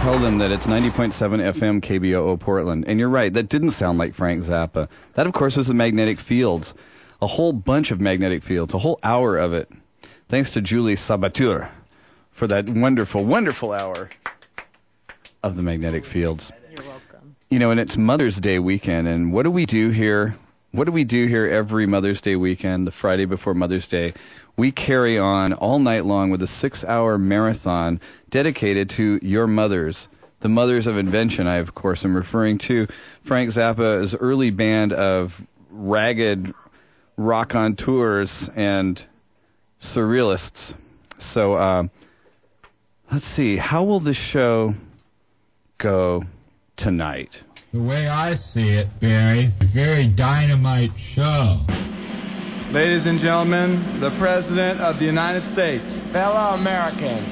tell them that it's 90.7 FM KBOO Portland. And you're right, that didn't sound like Frank Zappa. That, of course, was the Magnetic Fields. A whole bunch of Magnetic Fields, a whole hour of it. Thanks to Julie Sabateur for that wonderful, wonderful hour of the Magnetic Fields. You're welcome. You know, and it's Mother's Day weekend, and what do we do here? What do we do here every Mother's Day weekend, the Friday before Mother's Day? We carry on all night long with a 6-hour marathon dedicated to your mothers, the mothers of invention. I, of course, am referring to Frank Zappa's early band of ragged raconteurs and surrealists. So let's see. How will the show go tonight? The way I see it, Barry, a very dynamite show. Ladies and gentlemen, the President of the United States. Fellow Americans.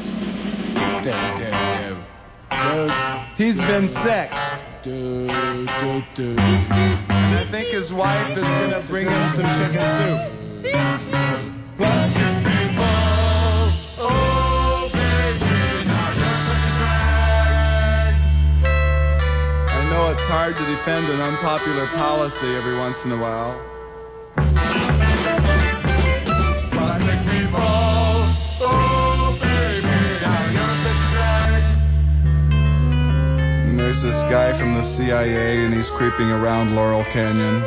He's been sick. And I think his wife is going to bring him some chicken soup. Plastic people, oh baby, now you're such a drag. I know it's hard to defend an unpopular policy every once in a while. Plastic people, oh baby, now you're such a drag. And there's this guy from the CIA, and he's creeping around Laurel Canyon.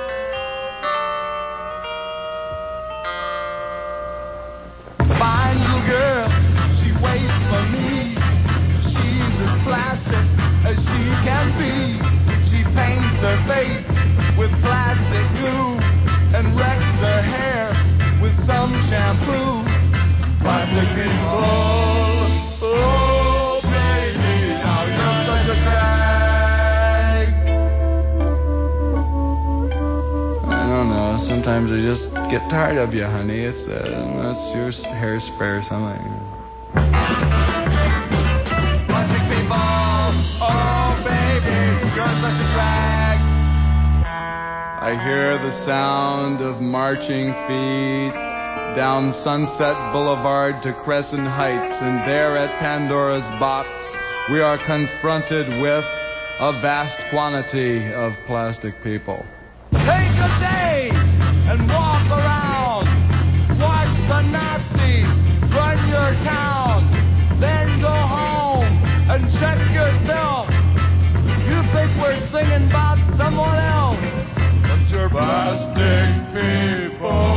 Fine little girl, she waits for me. She's as plastic as she can be. She paints her face with plastic glue and wrecks her hair with some shampoo. Plastic people, oh baby, now you're such a drag. I don't know, sometimes I just get tired of you, honey. It's your hairspray or something. Plastic people, oh baby, you're such a drag. I hear the sound of marching feet down Sunset Boulevard to Crescent Heights, and there at Pandora's box we are confronted with a vast quantity of plastic people. Take a day and walk around. Watch the Nazis run your town. Then go home and check yourself. You think we're singing about someone else, but you're plastic people.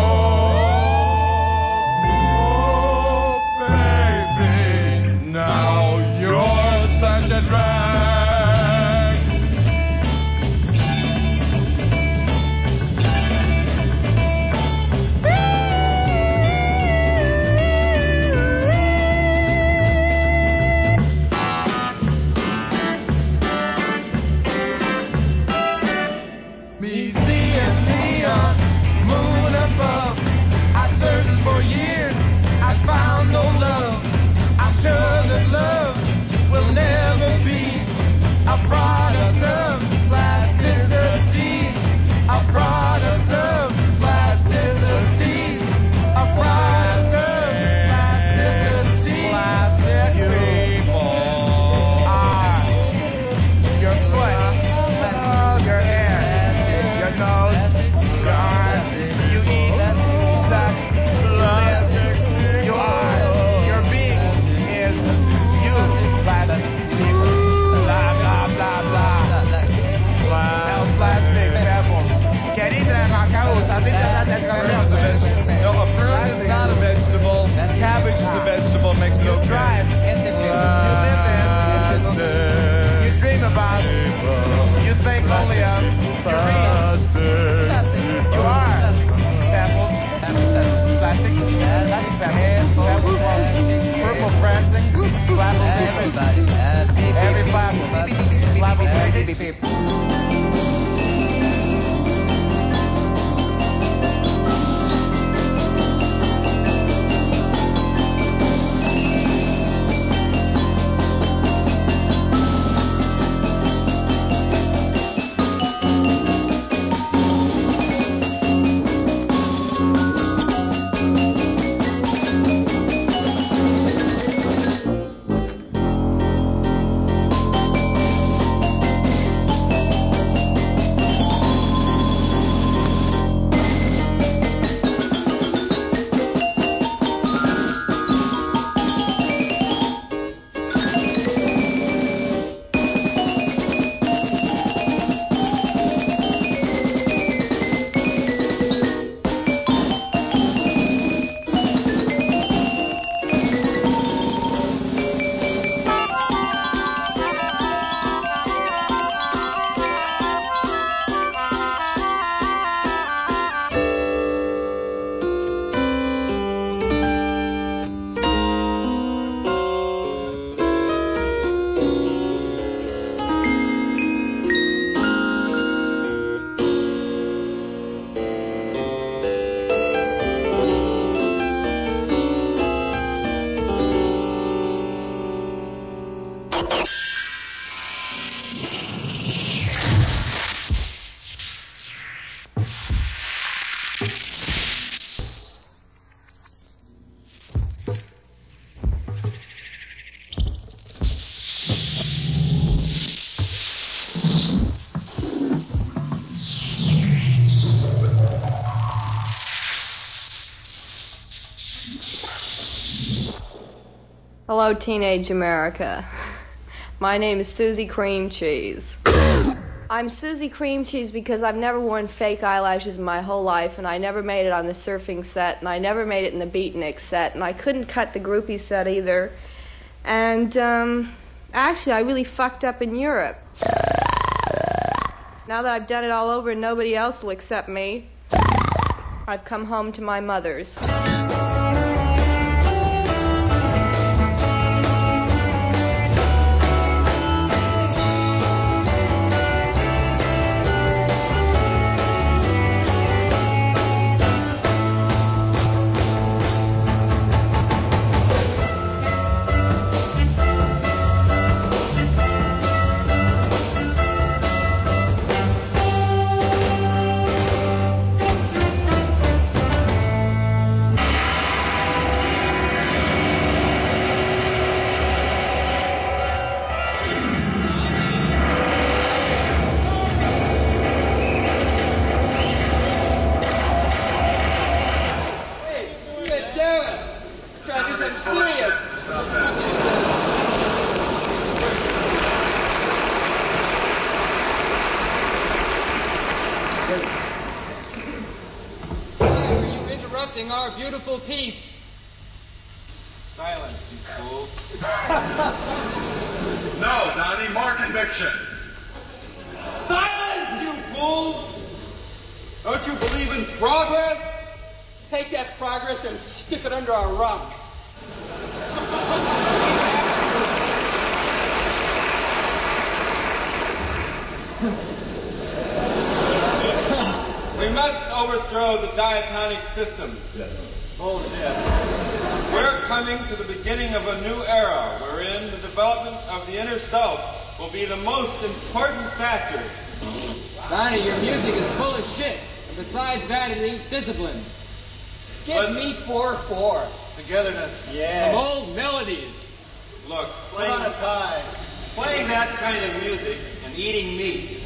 Oh, baby, now you're such a drag. Hello, teenage America. My name is Susie Cream Cheese. I'm Susie Cream Cheese because I've never worn fake eyelashes in my whole life, and I never made it on the surfing set, and I never made it in the beatnik set, and I couldn't cut the groupie set either. And, actually, I really fucked up in Europe. Now that I've done it all over and nobody else will accept me, I've come home to my mother's. Our beautiful piece. Silence, you fools. No, Donnie, more conviction. Silence, you fools! Don't you believe in progress? Take that progress and stick it under a rock. We must overthrow the diatonic system. Yes. Bullshit. We're coming to the beginning of a new era wherein the development of the inner self will be the most important factor. Donnie, your music is full of shit. And besides that, it ain't discipline. Give me 4/4. Togetherness. Some old melodies. Look, playing that kind of music and eating meat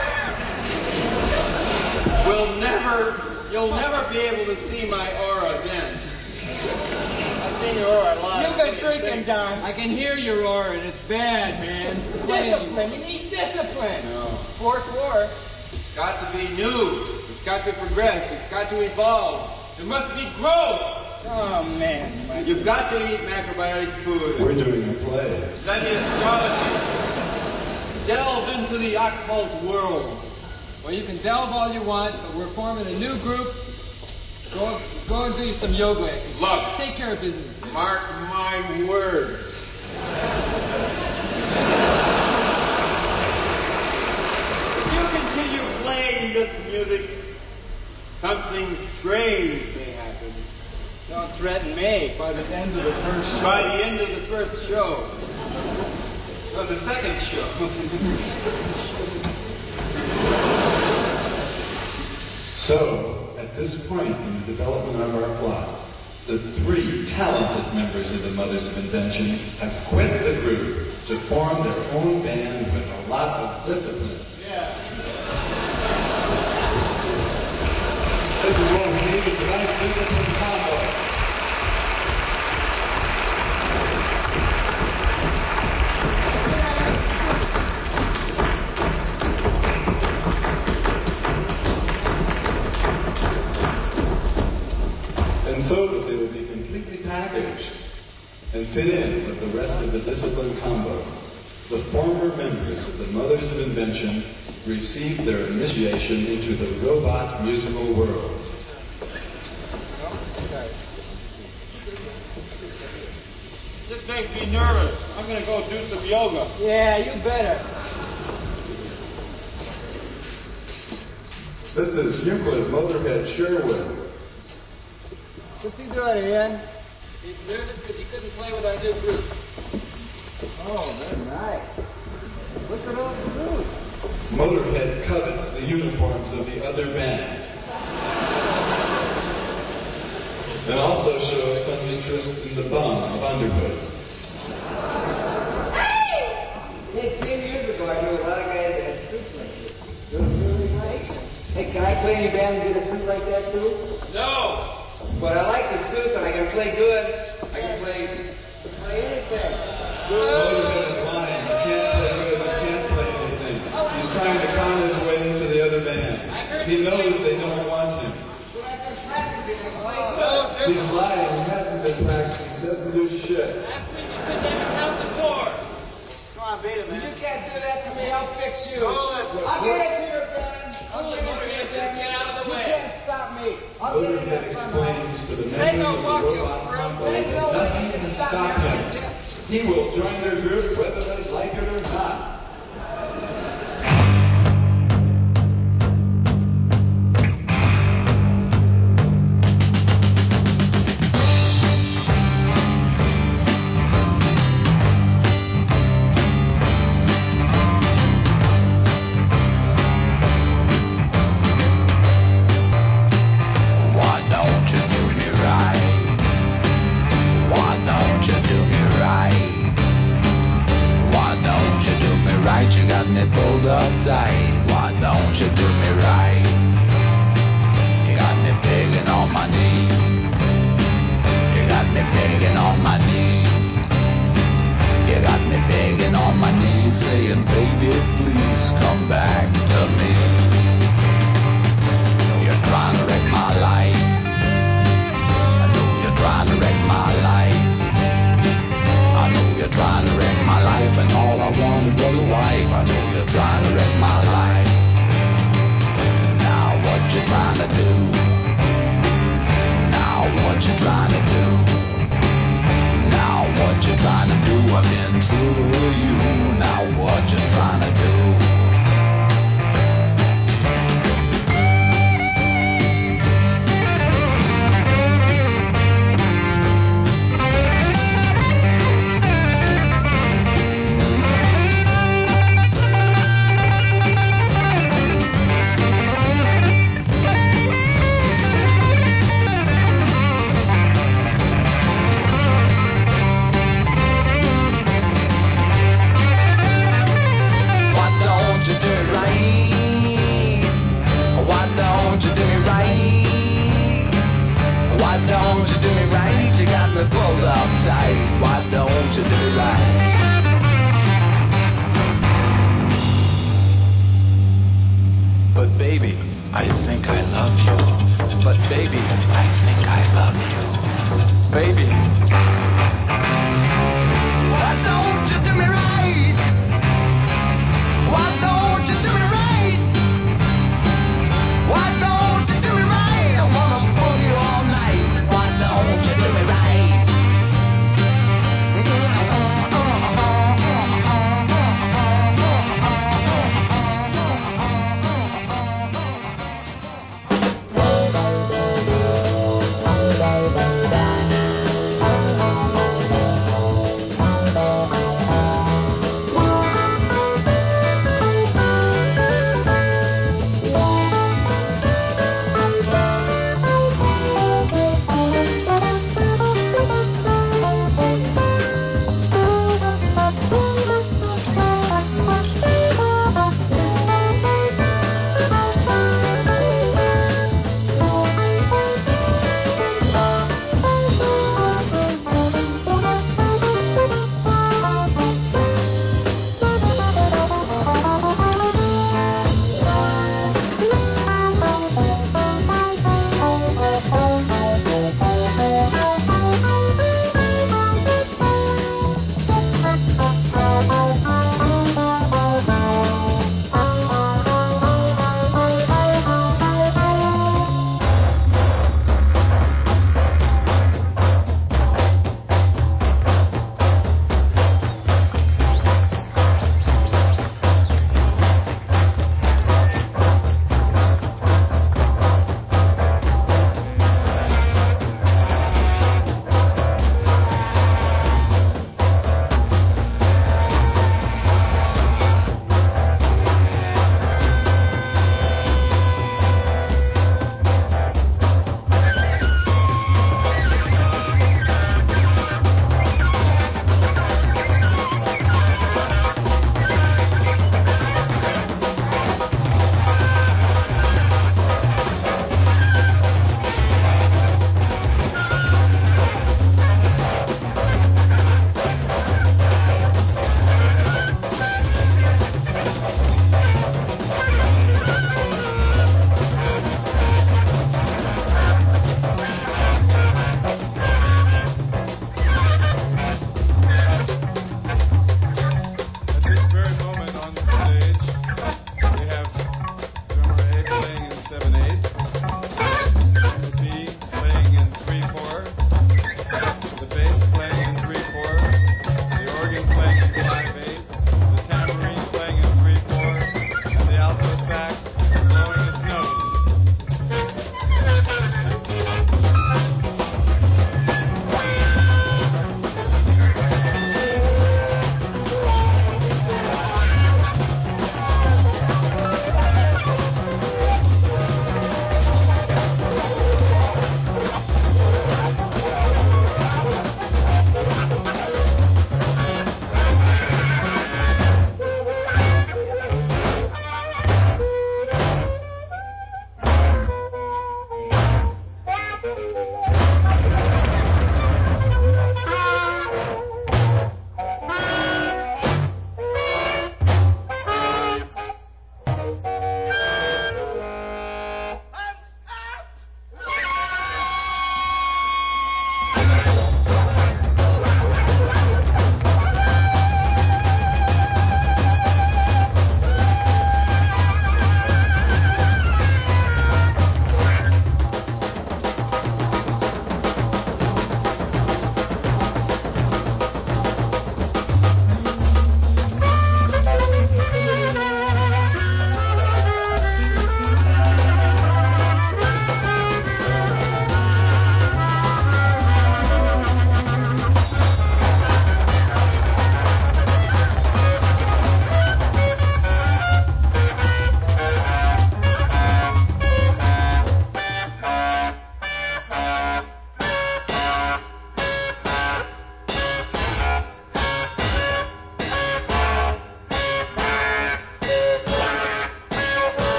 you'll never be able to see my aura then. I've seen your aura live. You've been drinking, Don. I can hear your aura, and it's bad, man. Discipline. You need discipline. No. 4/4. It's got to be new. It's got to progress. It's got to evolve. There must be growth. Oh, man. You've got to eat macrobiotic food. We're doing a play. Study astrology. Delve into the occult world. Well, you can delve all you want, but we're forming a new group. Go and do some yoga exercises. Look. Take care of business. Mark my words. If you continue playing this music, something strange may happen. Don't threaten me. By the end of the first show. Or the second show. So, at this point in the development of our plot, the 3 talented members of the Mothers of Invention have quit the group to form their own band with a lot of discipline. Yeah. This is what we need, is a nice discipline combo. So that they will be completely packaged and fit in with the rest of the discipline combo. The former members of the Mothers of Invention received their initiation into the robot musical world. This makes me nervous. I'm going to go do some yoga. Yeah, you better. This is Euclid Motorhead Sherwood. What's he doing, Ian? He's nervous because he couldn't play with our new group. Oh, very nice. Look at all the suits. Motorhead covets the uniforms of the other band. And also shows some interest in the bum of Underwood. Hey, 10 years ago, I knew a lot of guys that had suits like this. They're really nice. Hey, can I play in your band and get a suit like that, too? No! But I like the suits and I can play good. I can play play anything. Motorhead is lying. He can't play good. He can't play anything. He's trying to con his way into the other band. He knows they don't want him. He's lying. He hasn't been practicing. He doesn't do shit. Come on, beat him, man. You can't do that to me. I'll fix you. I'll get it to you, Ben. I'll get it to you, Ben. Get out of the way. You can't stop me. I'll get it Motorhead to you. explains to the members of the robot combo that nothing can stop him. He will join their group whether they like it or not. What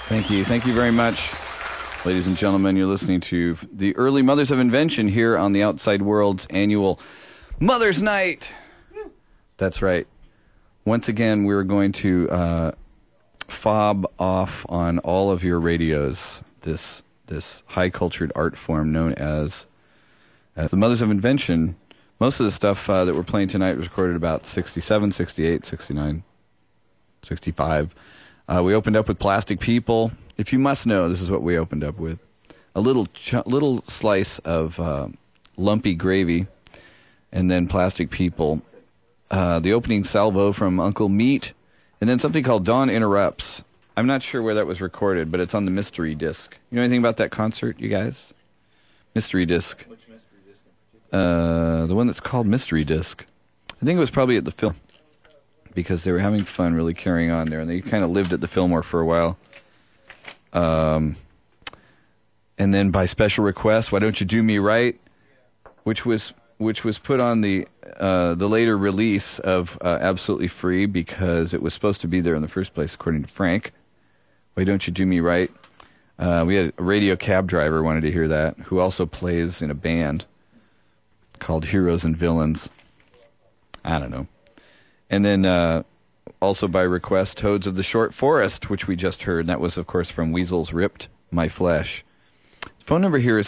Thank you. Thank you very much. Ladies and gentlemen, you're listening to the Early Mothers of Invention here on the Outside World's annual Mother's Night. That's right. Once again, we're going to fob off on all of your radios this high-cultured art form known as the Mothers of Invention. Most of the stuff that we're playing tonight was recorded about 67, 68, 69, 65. We opened up with Plastic People. If you must know, this is what we opened up with. A little slice of lumpy gravy, and then Plastic People. The opening salvo from Uncle Meat, and then something called Dawn Interrupts. I'm not sure where that was recorded, but it's on the Mystery Disc. You know anything about that concert, you guys? Mystery Disc. Which Mystery Disc in The particular? one that's called Mystery Disc. I think it was probably at the Film, because they were having fun really carrying on there, and they kind of lived at the Fillmore for a while. And then by special request, Why Don't You Do Me Right, which was put on the later release of Absolutely Free, because it was supposed to be there in the first place, according to Frank. Why Don't You Do Me Right? We had a radio cab driver wanted to hear that, who also plays in a band called Heroes and Villains. I don't know. And then also by request, Toads of the Short Forest, which we just heard. And that was, of course, from Weasels Ripped My Flesh. The phone number here is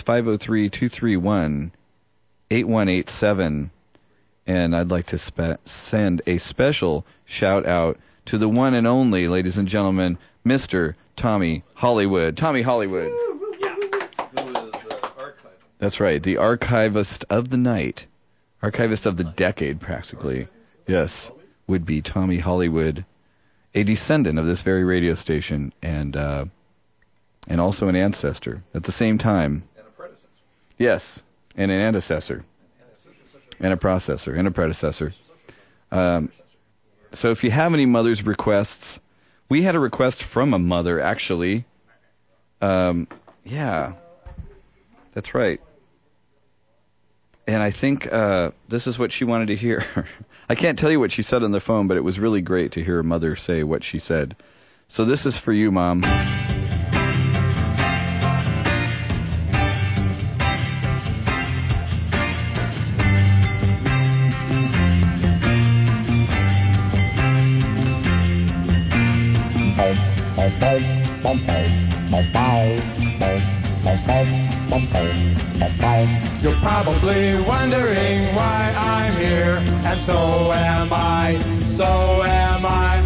503-231-8187. And I'd like to send a special shout-out to the one and only, ladies and gentlemen, Mr. Tommy Hollywood. Tommy Hollywood. Yeah. Who is archiving? That's right, the archivist of the night. Archivist of the decade, practically. Yes, would be Tommy Hollywood, a descendant of this very radio station, and also an ancestor at the same time. And a predecessor. Yes, and an antecessor. And a processor, and a predecessor. So if you have any mother's requests, we had a request from a mother, actually. Yeah, that's right. And I think this is what she wanted to hear. I can't tell you what she said on the phone, but it was really great to hear a mother say what she said. So this is for you, Mom. You're probably wondering why I'm here, and so am I, so am I.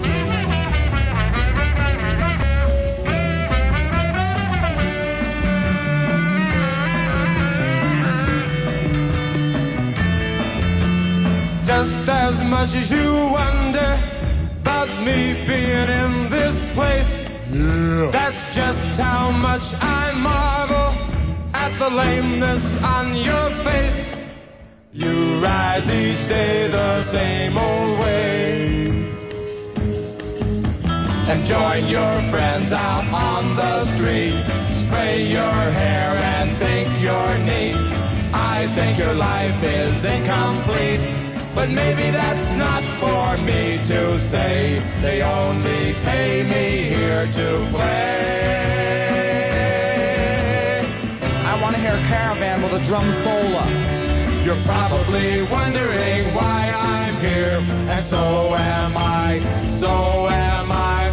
Just as much as you wonder about me being in this place, that's just how much I marvel at the lameness on your face. You rise each day the same old way, and join your friends out on the street. Spray your hair and think you're neat. I think your life is incomplete, but maybe that's not for me to say. They only pay me here to play. I want to hear a caravan with a drum solo. You're probably wondering why I'm here, and so am I, so am I.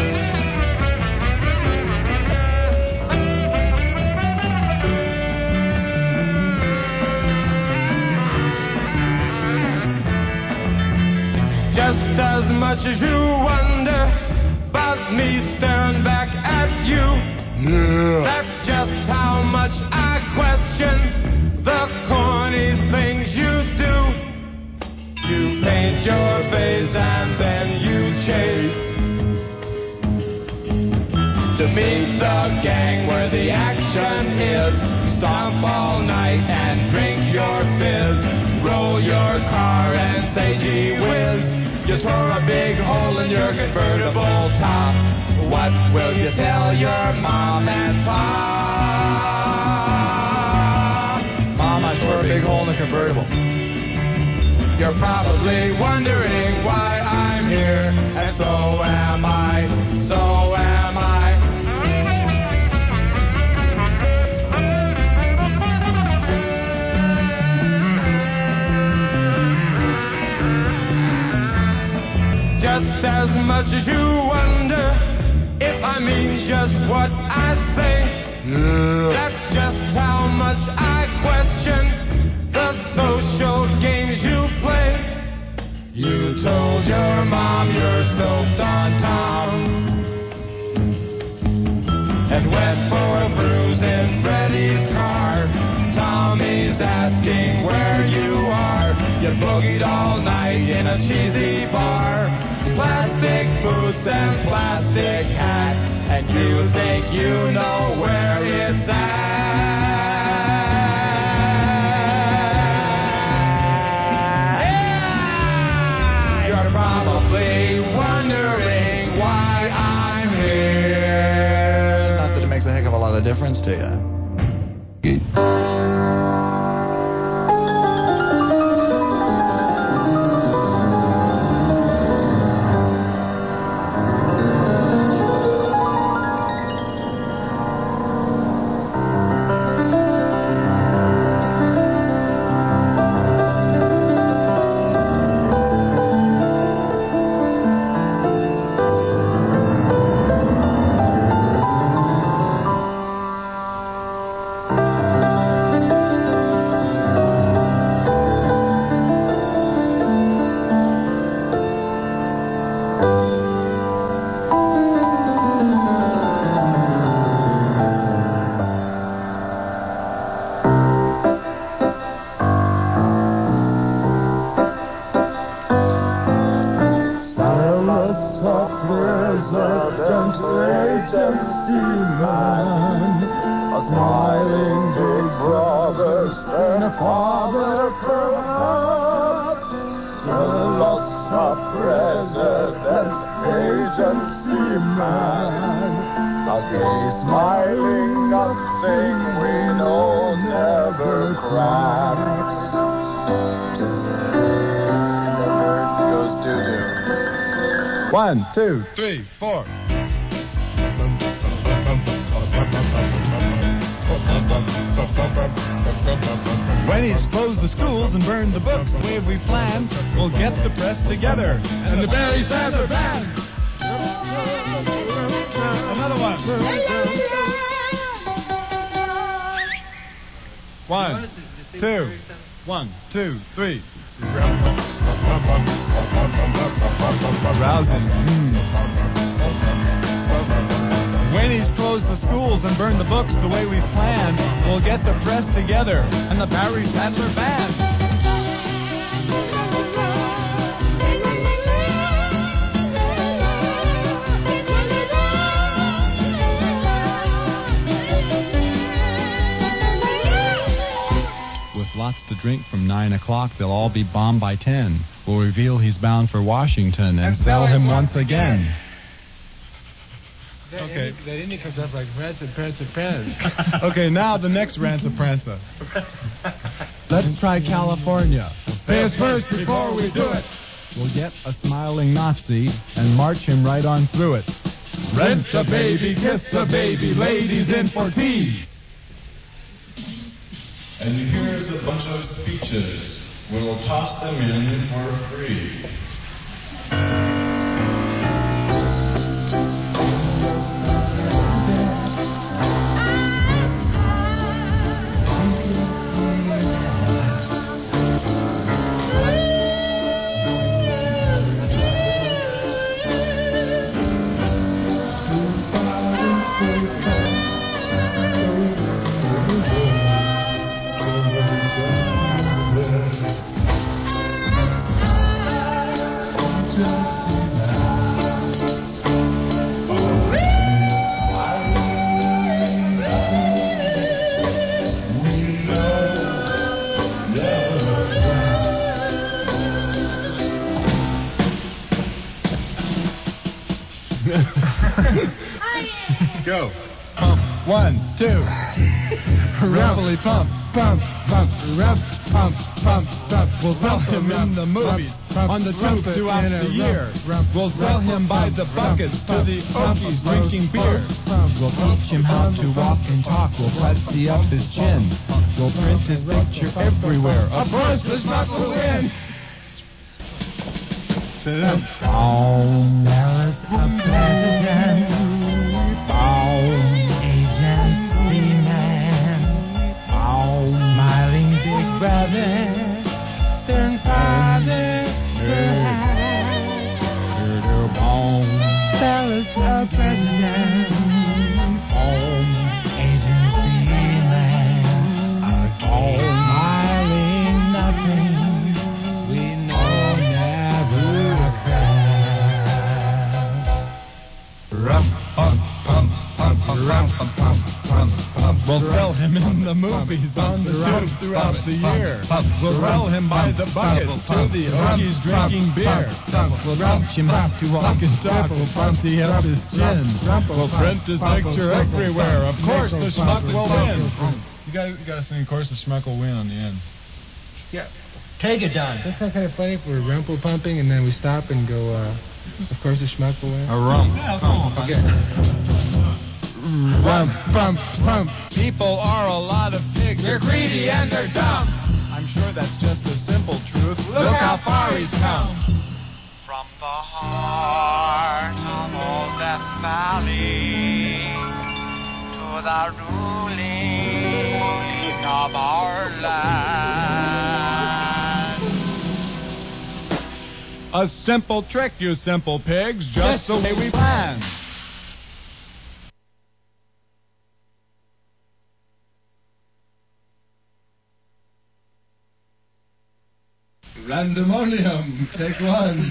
Just as much as you wonder about me staring back at you, that's just how much I question the corny things you do. You paint your face and then you chase to meet the gang where the action is. Stomp all night and drink your fizz. Roll your car and say gee whiz. You tore a big hole in your convertible top. What will you tell your mom and pop? Mom, I tore a big hole in the convertible. You're probably wondering why I'm here, and so am I, so am I. what I say. That's just how much I question the social games you play. You told your mom you're stoked on Tom, and went for a cruise in Freddy's car. Tommy's asking where you are. You boogied all night in a cheesy bar. Plastic boots and plastic hat, and you think you know where it's at. Yeah! You're probably wondering why I'm here. Not that it makes a heck of a lot of difference to you. One, two, three, four. When he's closed the schools and burned the books the way we planned, we'll get the press together and the Barry Sandler Band. Another one. 1, 2, 1, 2, 3. Rousing. When he's closed the schools and burned the books the way we planned, we'll get the press together and the Barry Sandler Band. With lots to drink from 9 o'clock, they'll all be bombed by 10. We'll reveal he's bound for Washington and sell him once again. Okay. That Indy comes up like Prancer, Prancer, Prancer. Okay, now the next Rancer Prancer. Let's try California. Pay us first before we do it. We'll get a smiling Nazi and march him right on through it. Rent a baby, kiss a baby, ladies in for tea. And here's a bunch of speeches. We'll toss them in for free. Go. Pump. 1, 2. Reveille pump, pump, pump. Rev, pump, pump, pump. We'll sell him in the movies, on the tube throughout the year. We'll sell him by the buckets to the Okies drinking beer. We'll teach him how to walk and talk. We'll putty up his chin. We'll print his picture everywhere. Of course, the schmuck will win. Oh, Sarah's a president. Oh. We'll sell him in the movies on the tube throughout the year. We'll sell him by the buckets to the Hokies drinking beer. We'll teach him how to walk and talk. We'll bounty up his chin. We'll print his picture everywhere. Of course, the schmuck will win. You gotta sing, of course, the schmuck will win on the end. Yeah. Take it, Don. That's not kind of funny if we're rumple pumping and then we stop and go, of course the schmuck will win. A rump. Okay. Rump, pump, pump. People are a lot of pigs. They're greedy and they're dumb. I'm sure that's just a simple truth. Look how far he's come. From the heart of Old Death Valley to the ruling of our land. A simple trick, you simple pigs, just the way we planned. Randomonium, take one.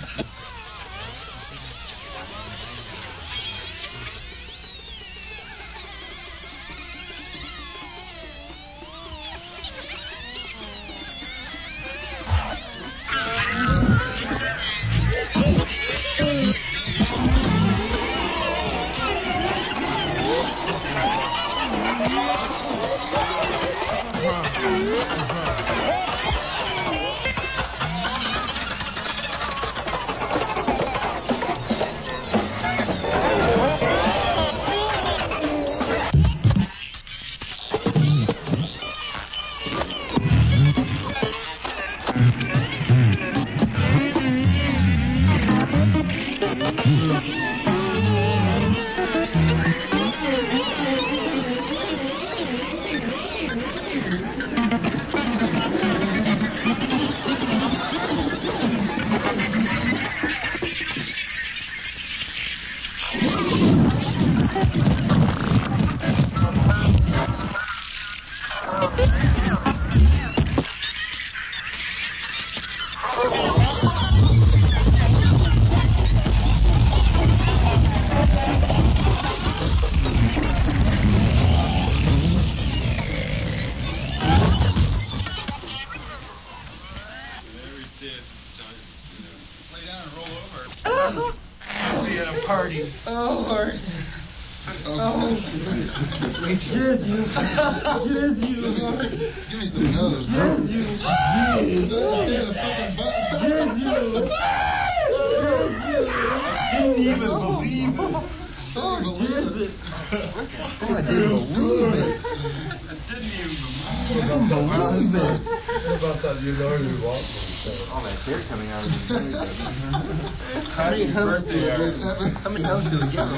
How many notes do we get?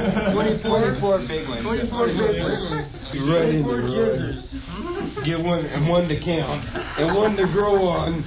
24 big ones. 24 big ones. Right in there, right. Get one and one to count and one to grow on.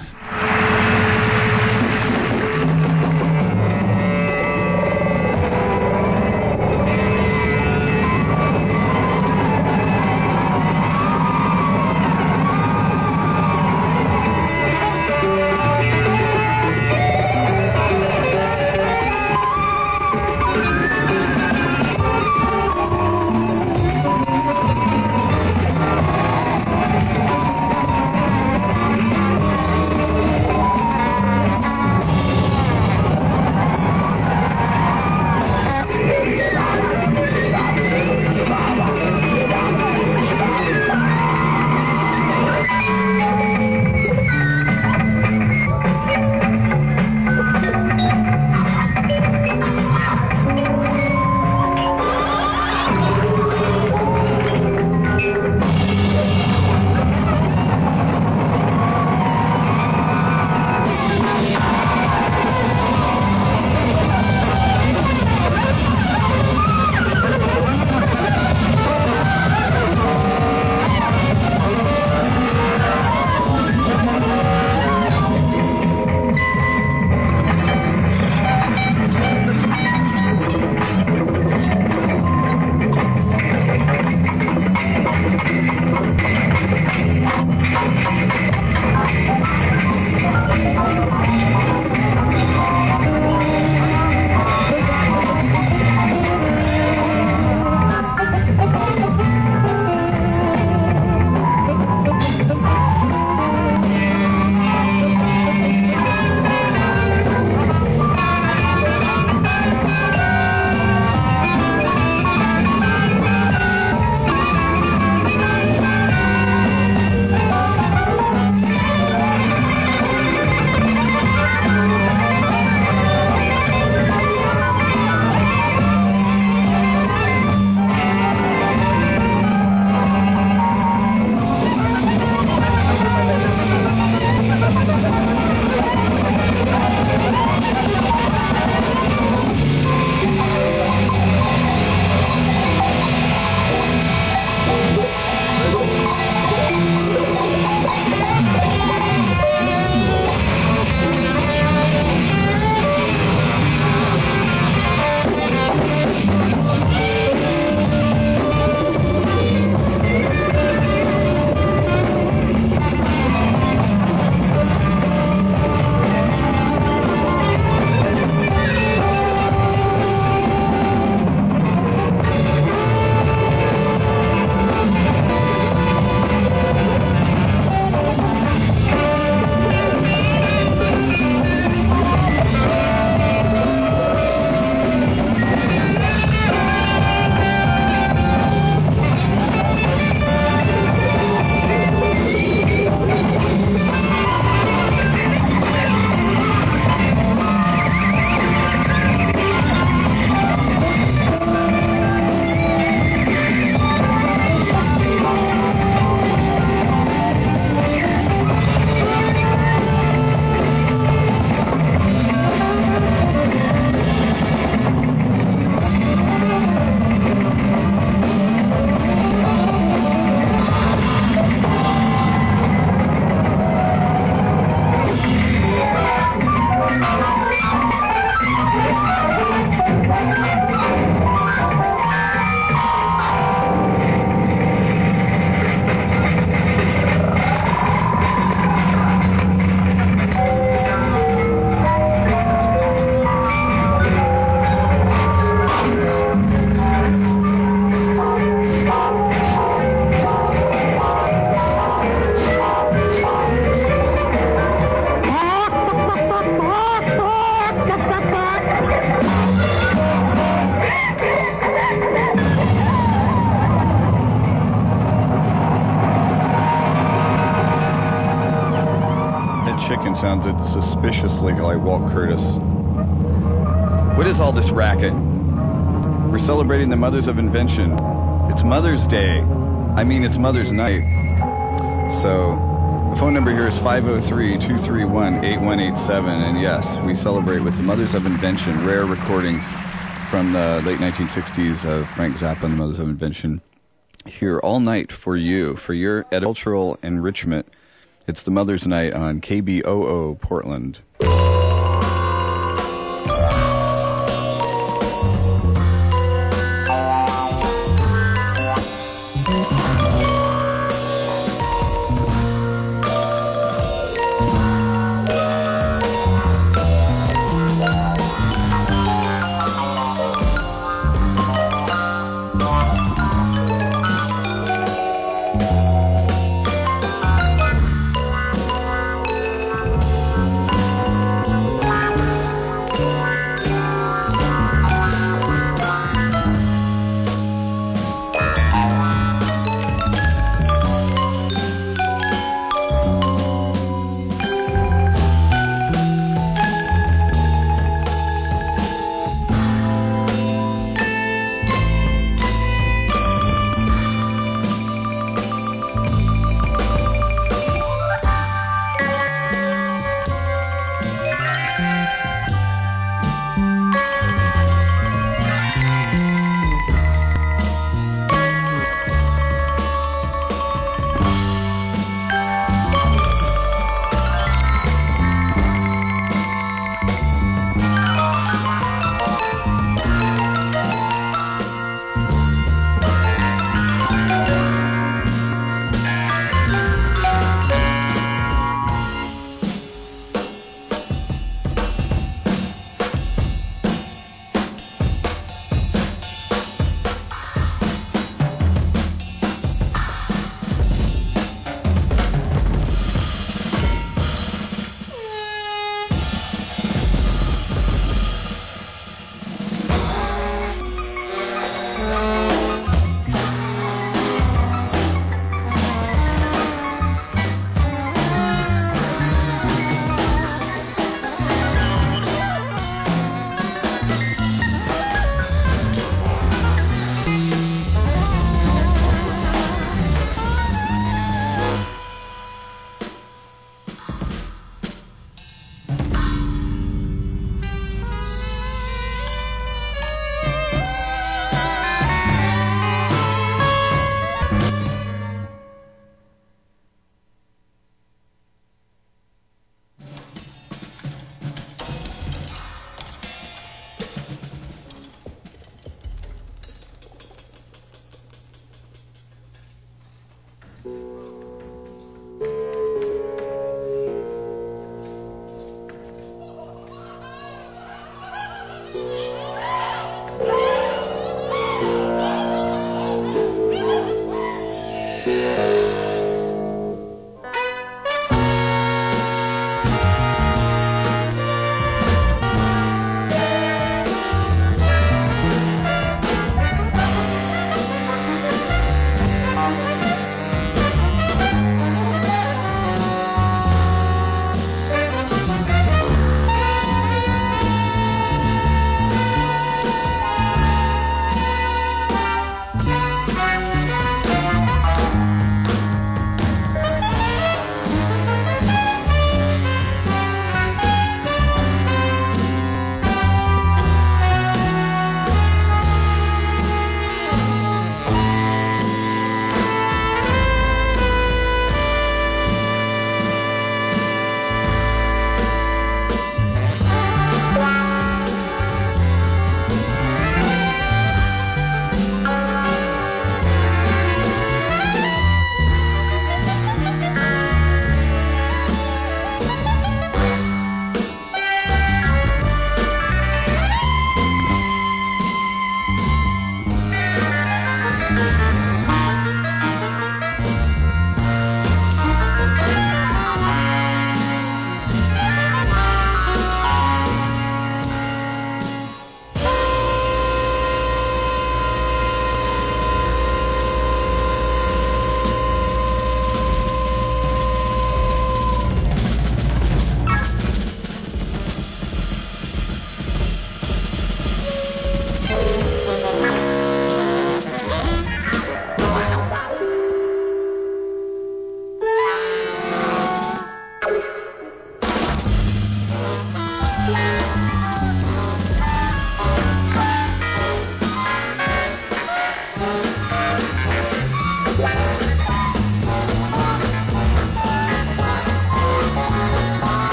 sounded suspiciously like Walt Curtis. What is all this racket? We're celebrating the mothers of invention. It's Mother's Day. I mean, it's Mother's Night. So, the phone number here is 503-231-8187. And yes, we celebrate with the mothers of invention, rare recordings from the late 1960s of Frank Zappa and the Mothers of Invention. Here all night for you, for your cultural enrichment. It's the Mother's Night on KBOO Portland.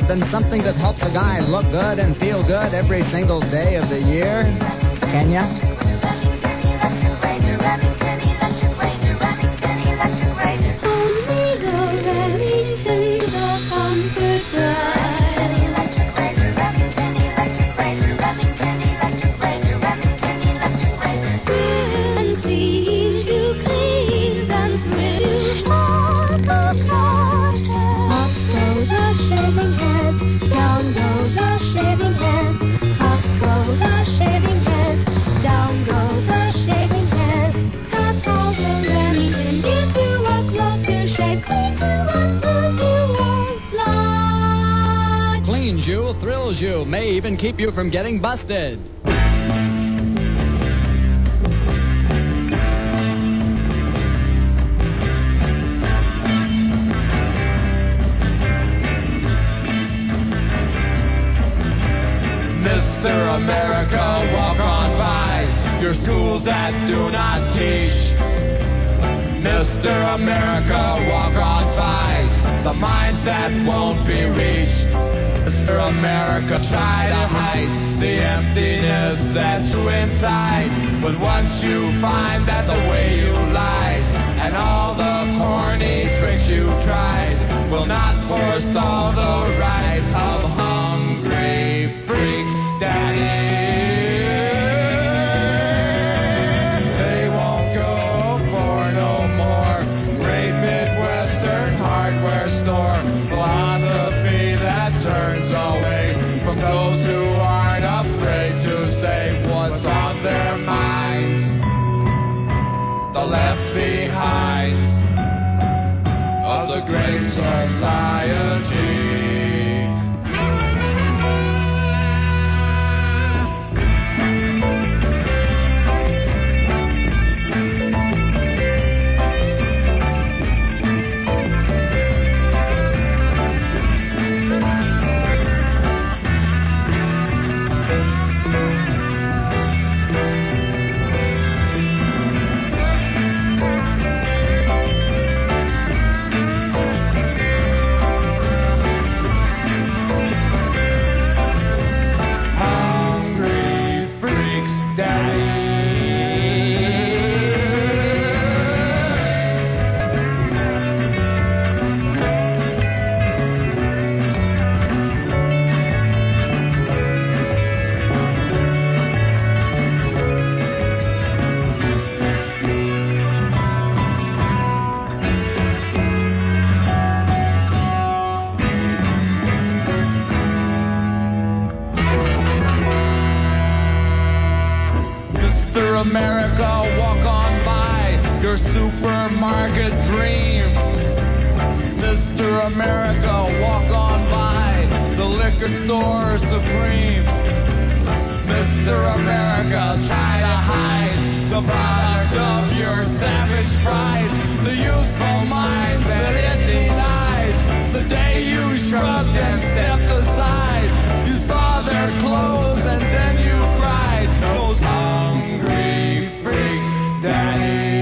than something that helps a guy look good and feel good every single day of the year? Can ya? Thrills you, may even keep you from getting busted. Mr. America, walk on by your schools that do not teach. Mr. America, walk on by the minds that won't be reached. Mr. America, try to hide the emptiness that's inside. But once you find that the way you lied and all the corny tricks you tried will not forestall the right of hungry freaks, Daddy. They won't go for no more great Midwestern hardware store philosophy that turns away from those who aren't afraid to say what's on their minds. The left behinds of the great society. America, walk on by your supermarket dream. Mr. America, walk on by the liquor store supreme. Mr. America, try to hide the product of your savage pride, the useful mind that it denied. The day you shrugged and stepped aside, you saw their clothes and then you cried. Those hungry freaks, Daddy.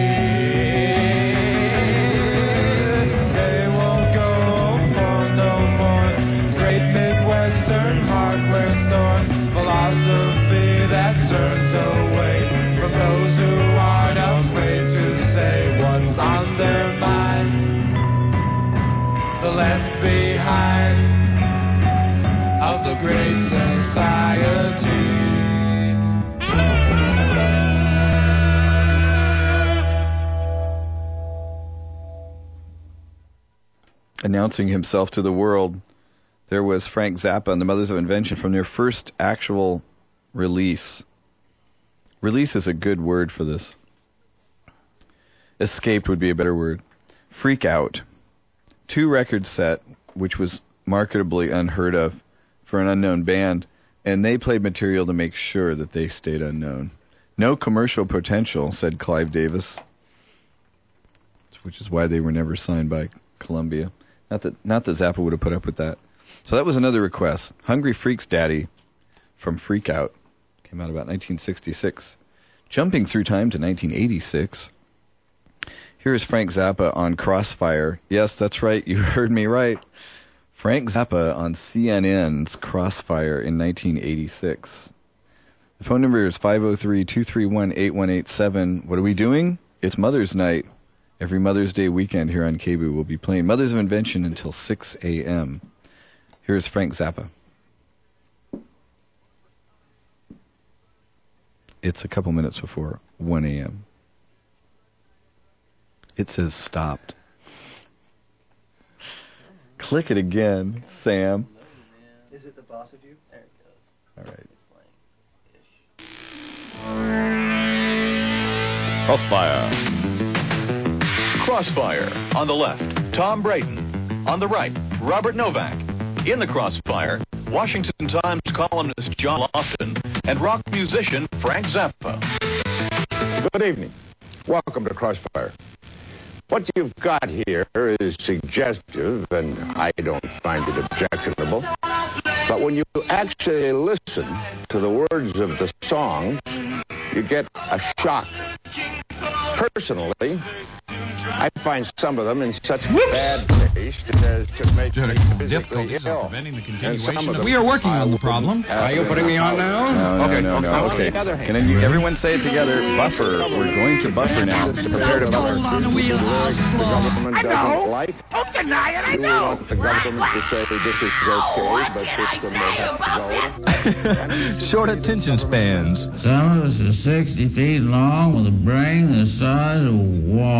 They won't go for no more great Midwestern hardware store philosophy that turns away from those who aren't afraid to say what's on their minds. The left behind of the great society. Announcing himself to the world, there was Frank Zappa and the Mothers of Invention from their first actual release. Release is a good word for this. Escaped would be a better word. Freak Out. 2-record set, which was marketably unheard of for an unknown band, and they played material to make sure that they stayed unknown. No commercial potential, said Clive Davis, which is why they were never signed by Columbia. Not that Zappa would have put up with that. So that was another request. Hungry Freaks Daddy from Freak Out. Came out about 1966. Jumping through time to 1986. Here is Frank Zappa on Crossfire. Yes, that's right. You heard me right. Frank Zappa on CNN's Crossfire in 1986. The phone number is 503-231-8187. What are we doing? It's Mother's Night. Every Mother's Day weekend here on KBOO, we'll be playing Mothers of Invention until 6 a.m. Here's Frank Zappa. It's a couple minutes before 1 a.m. It says stopped. Click it again, Sam. Is it the boss of you? There it goes. All right. Crossfire. Crossfire. On the left, Tom Brayton. On the right, Robert Novak. In the Crossfire, Washington Times columnist John Lofton and rock musician Frank Zappa. Good evening. Welcome to Crossfire. What you've got here is suggestive, and I don't find it objectionable. But when you actually listen to the words of the songs, you get a shock. Personally, I find some of them in such bad taste as to make me physically ill. And some of them, we are working on the problem. Are you putting me on now? No. Okay. Can everyone say it together? Buffer. We're going to buffer now. Prepare to buffer. On the wheelhouse floor. I know. Don't deny it. I know. You want the government to say this is okay, but this one will have to go. Short attention spans. Some of us are 60 feet long with a brain the size of a wall.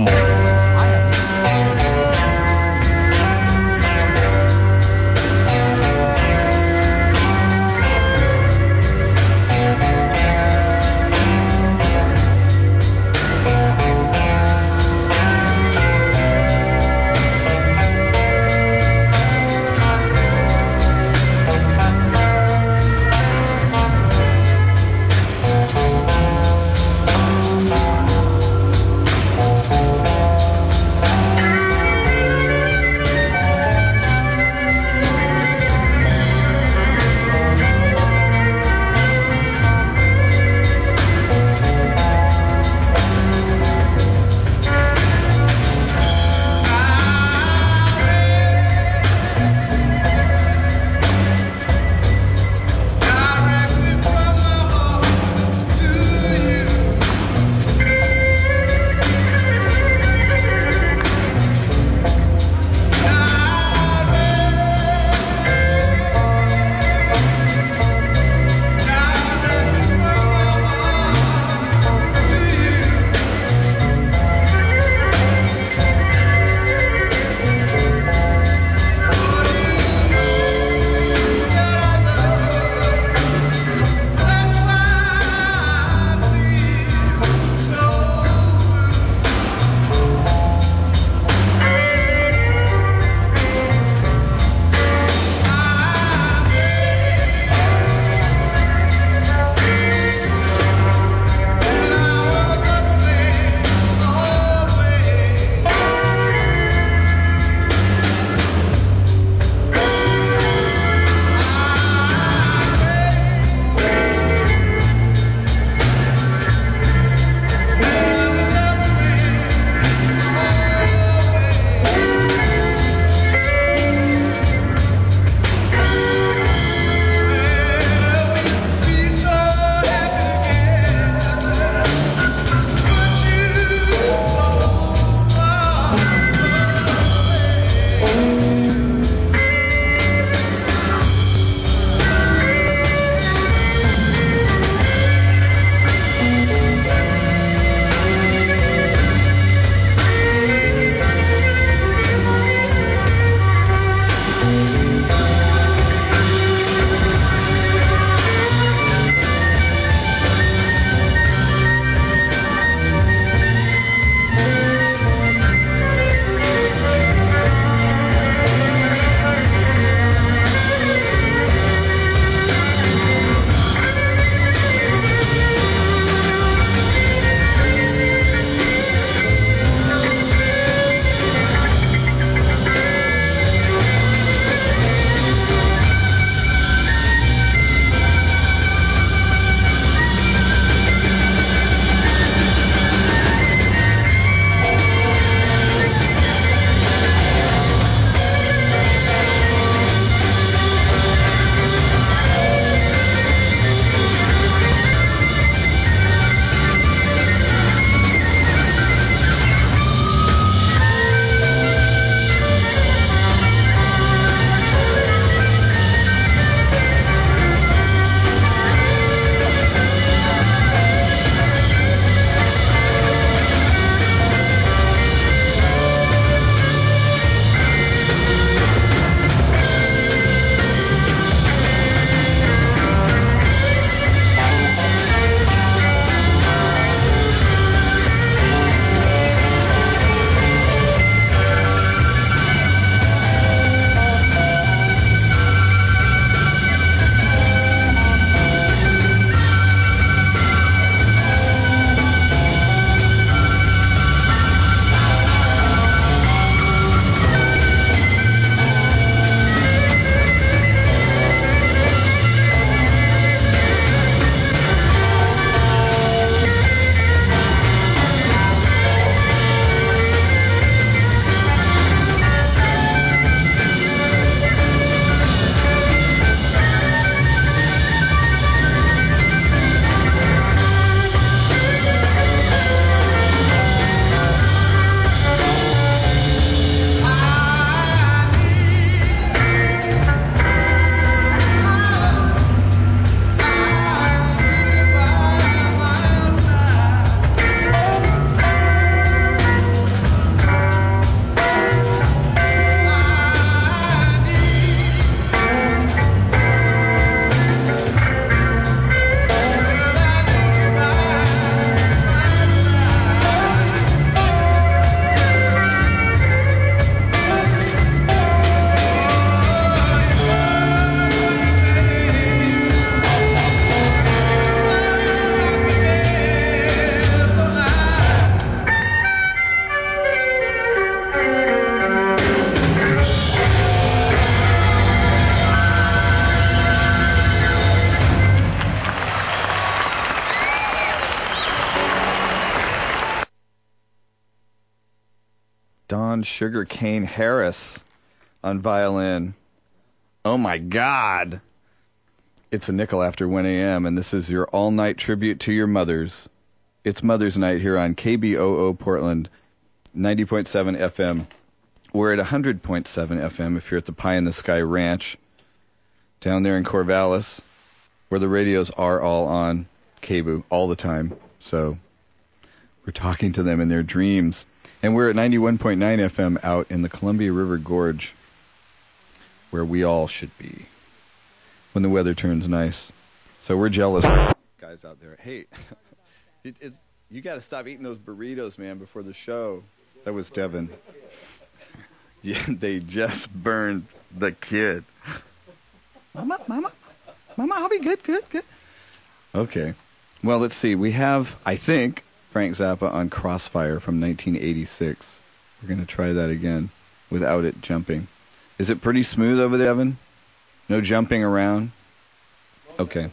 Don Sugarcane Harris on violin. Oh, my God. It's a nickel after 1 a.m., and this is your all-night tribute to your mothers. It's Mother's Night here on KBOO Portland, 90.7 FM. We're at 100.7 FM if you're at the Pie in the Sky Ranch down there in Corvallis, where the radios are all on KBOO all the time. So we're talking to them in their dreams. And we're at 91.9 FM out in the Columbia River Gorge, where we all should be when the weather turns nice. So we're jealous, guys out there. Hey, you got to stop eating those burritos, man, before the show. That was Devin. Yeah, they just burned the kid. Mama, I'll be good. Okay. Well, let's see. We have, I think, Frank Zappa on Crossfire from 1986. We're going to try that again without it jumping. Is it pretty smooth over there, Evan? No jumping around? Okay.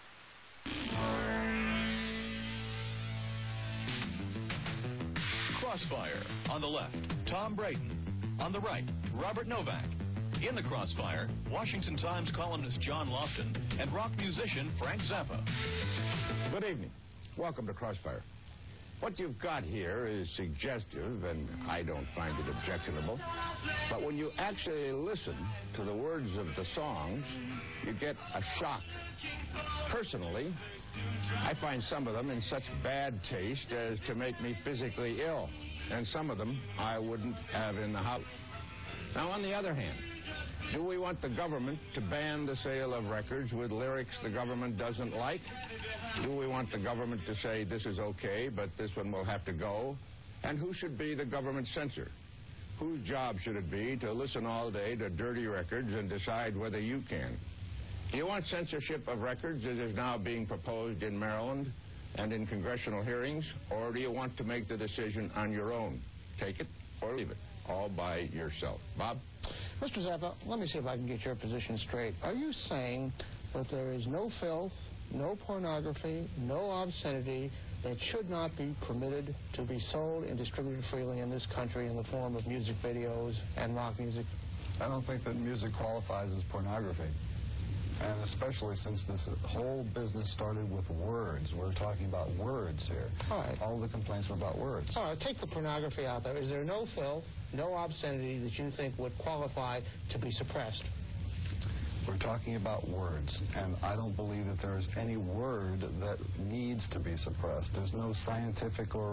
Crossfire on the left, Tom Brayton. On the right, Robert Novak. In the Crossfire, Washington Times columnist John Lofton and rock musician Frank Zappa. Good evening. Welcome to Crossfire. What you've got here is suggestive, and I don't find it objectionable. But when you actually listen to the words of the songs, you get a shock. Personally, I find some of them in such bad taste as to make me physically ill. And some of them I wouldn't have in the house. Now, on the other hand, do we want the government to ban the sale of records with lyrics the government doesn't like? Do we want the government to say this is okay, but this one will have to go? And who should be the government censor? Whose job should it be to listen all day to dirty records and decide whether you can? Do you want censorship of records as is now being proposed in Maryland and in congressional hearings? Or do you want to make the decision on your own? Take it or leave it, all by yourself. Bob? Mr. Zappa, let me see if I can get your position straight. Are you saying that there is no filth, no pornography, no obscenity that should not be permitted to be sold and distributed freely in this country in the form of music videos and rock music? I don't think that music qualifies as pornography. And especially since this whole business started with words. We're talking about words here. All right. All the complaints were about words. All right, take the pornography out there. Is there no filth, no obscenity that you think would qualify to be suppressed? We're talking about words, and I don't believe that there is any word that needs to be suppressed. There's no scientific or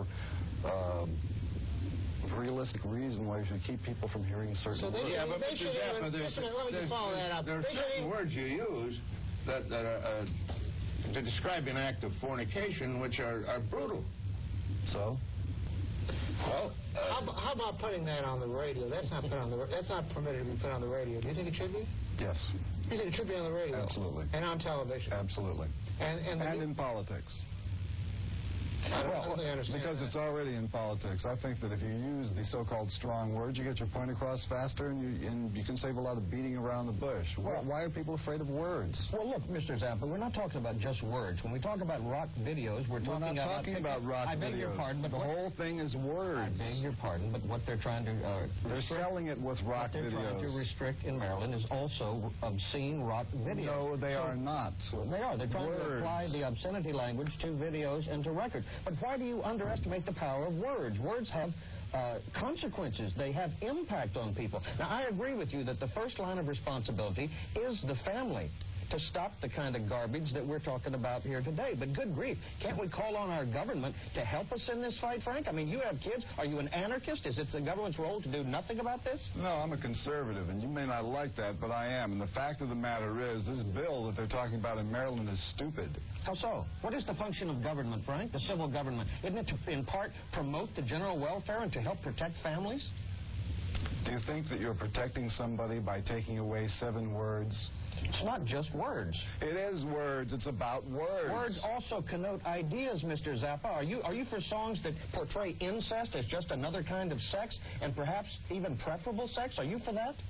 realistic reason why you should keep people from hearing certain words. Yeah, but Mr. Zappa, there are certain words you use that are to describe an act of fornication which are brutal. So? Well, how about putting that on the radio? That's not permitted to be put on the radio. Do you think it should be? Yes. You think it should be on the radio? Absolutely. And on television? Absolutely. And in politics. I don't think I understand because it's already in politics. I think that if you use the so-called strong words, you get your point across faster, and you can save a lot of beating around the bush. Why are people afraid of words? Well, look, Mr. Zappa, we're not talking about just words. When we talk about rock videos, we're not talking about rock videos. I beg your pardon, but the whole thing is words. I beg your pardon, but what they're trying to they're selling it with rock videos. What they're trying to restrict in Maryland is also obscene rock videos. No, they are not. They are. They're trying to apply the obscenity language to videos and to records. But why do you underestimate the power of words? Words have consequences. They have impact on people. Now, I agree with you that the first line of responsibility is the family to stop the kind of garbage that we're talking about here today. But good grief, can't we call on our government to help us in this fight, Frank? I mean, you have kids. Are you an anarchist? Is it the government's role to do nothing about this? No, I'm a conservative, and you may not like that, but I am. And the fact of the matter is, this bill that they're talking about in Maryland is stupid. How so? What is the function of government, Frank? The civil government. Isn't it to, in part, promote the general welfare and to help protect families? Do you think that you're protecting somebody by taking away 7 words? It's not just words. It is words. It's about words. Words also connote ideas, Mr. Zappa. Are you for songs that portray incest as just another kind of sex and perhaps even preferable sex? Are you for that?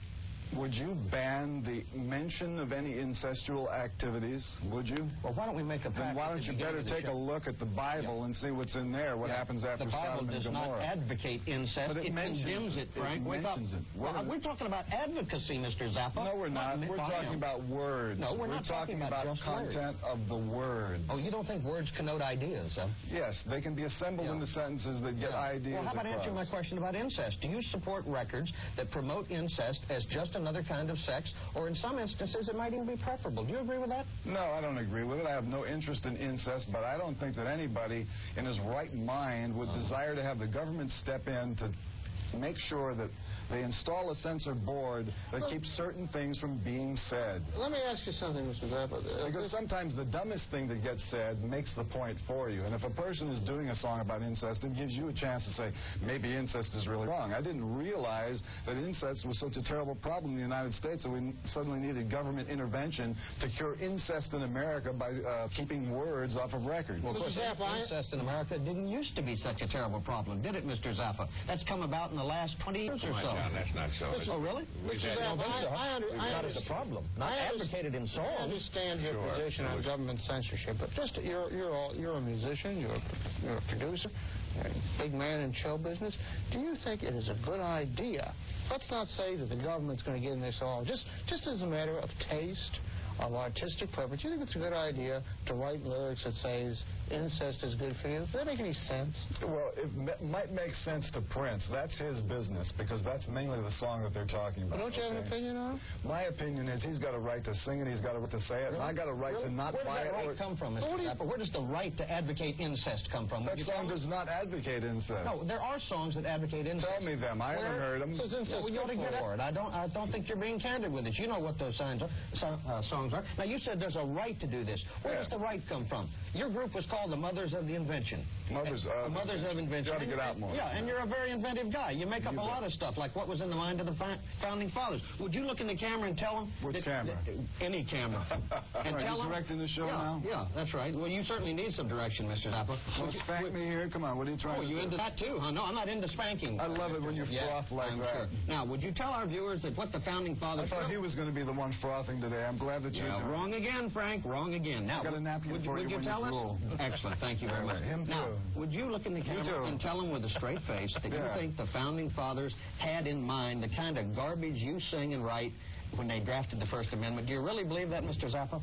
Would you ban the mention of any incestual activities? Would you? Well, why don't we make a pact? Then why don't you better take a look at the Bible and see what's in there, what happens after Sodom and Gomorrah. The Bible does not advocate incest. But it condemns it, Frank. It mentions it. We're talking about advocacy, Mr. Zappa. No, we're not. We're talking about words. No, we're not talking about content of the words. Oh, you don't think words connote ideas, huh? Yes, they can be assembled into sentences that get ideas. Well, how about answering my question about incest? Do you support records that promote incest as just another kind of sex, or in some instances it might even be preferable? Do you agree with that? No, I don't agree with it. I have no interest in incest, but I don't think that anybody in his right mind would desire to have the government step in to make sure that they install a censor board that keeps certain things from being said. Let me ask you something, Mr. Zappa. Because sometimes the dumbest thing that gets said makes the point for you. And if a person is doing a song about incest, it gives you a chance to say, maybe incest is really wrong. I didn't realize that incest was such a terrible problem in the United States that we suddenly needed government intervention to cure incest in America by keeping words off of records. Well, of course, incest in America didn't used to be such a terrible problem, did it, Mr. Zappa? That's come about in the last 20 years or so. John, that's not so. Oh, really? Not as a problem. Not advocated in songs. I understand your position on government censorship, but just you're a musician, you're a producer, you're a big man in show business. Do you think it is a good idea? Let's not say that the government's going to get in this all. Just as a matter of taste, of artistic purpose, do you think it's a good idea to write lyrics that says incest is good for you? Does that make any sense? Well, it might make sense to Prince. That's his business, because that's mainly the song that they're talking about. But don't you have an opinion on it? My opinion is he's got a right to sing it, he's got a right to say it, and I got a right to not buy it. Where does that right come from, Mr. Zappa? Where does the right to advocate incest come from? That song does not advocate incest. No, there are songs that advocate incest. Tell me them. I haven't heard them. Well, you ought to get it. I don't think you're being candid with us. You know what those songs are. Now, you said there's a right to do this. Where does the right come from? Your group was called the Mothers of the Invention. Mothers of Invention. You got to get out more. Yeah, and you're a very inventive guy. You make up a lot of stuff, like what was in the mind of the founding fathers. Would you look in the camera and tell them? Which camera? Any camera. And tell them. Directing the show now? Yeah, that's right. Well, you certainly need some direction, Mr. Zappa. Well, spank me here? Come on, what are you trying to do? Oh, you into that too, huh? No, I'm not into spanking. I love it when you froth like that. Sure. Now, would you tell our viewers that what the founding fathers... I thought he was going to be the one frothing today. I'm glad that you're doing it. Wrong again, Frank. Wrong again. Now, I got a napkin for you when you drool. Excellent. Thank you very much. Him too. Now, would you look in the camera and tell them with a straight face that you think the founding fathers had in mind the kind of garbage you sing and write when they drafted the First Amendment? Do you really believe that, Mr. Zappa?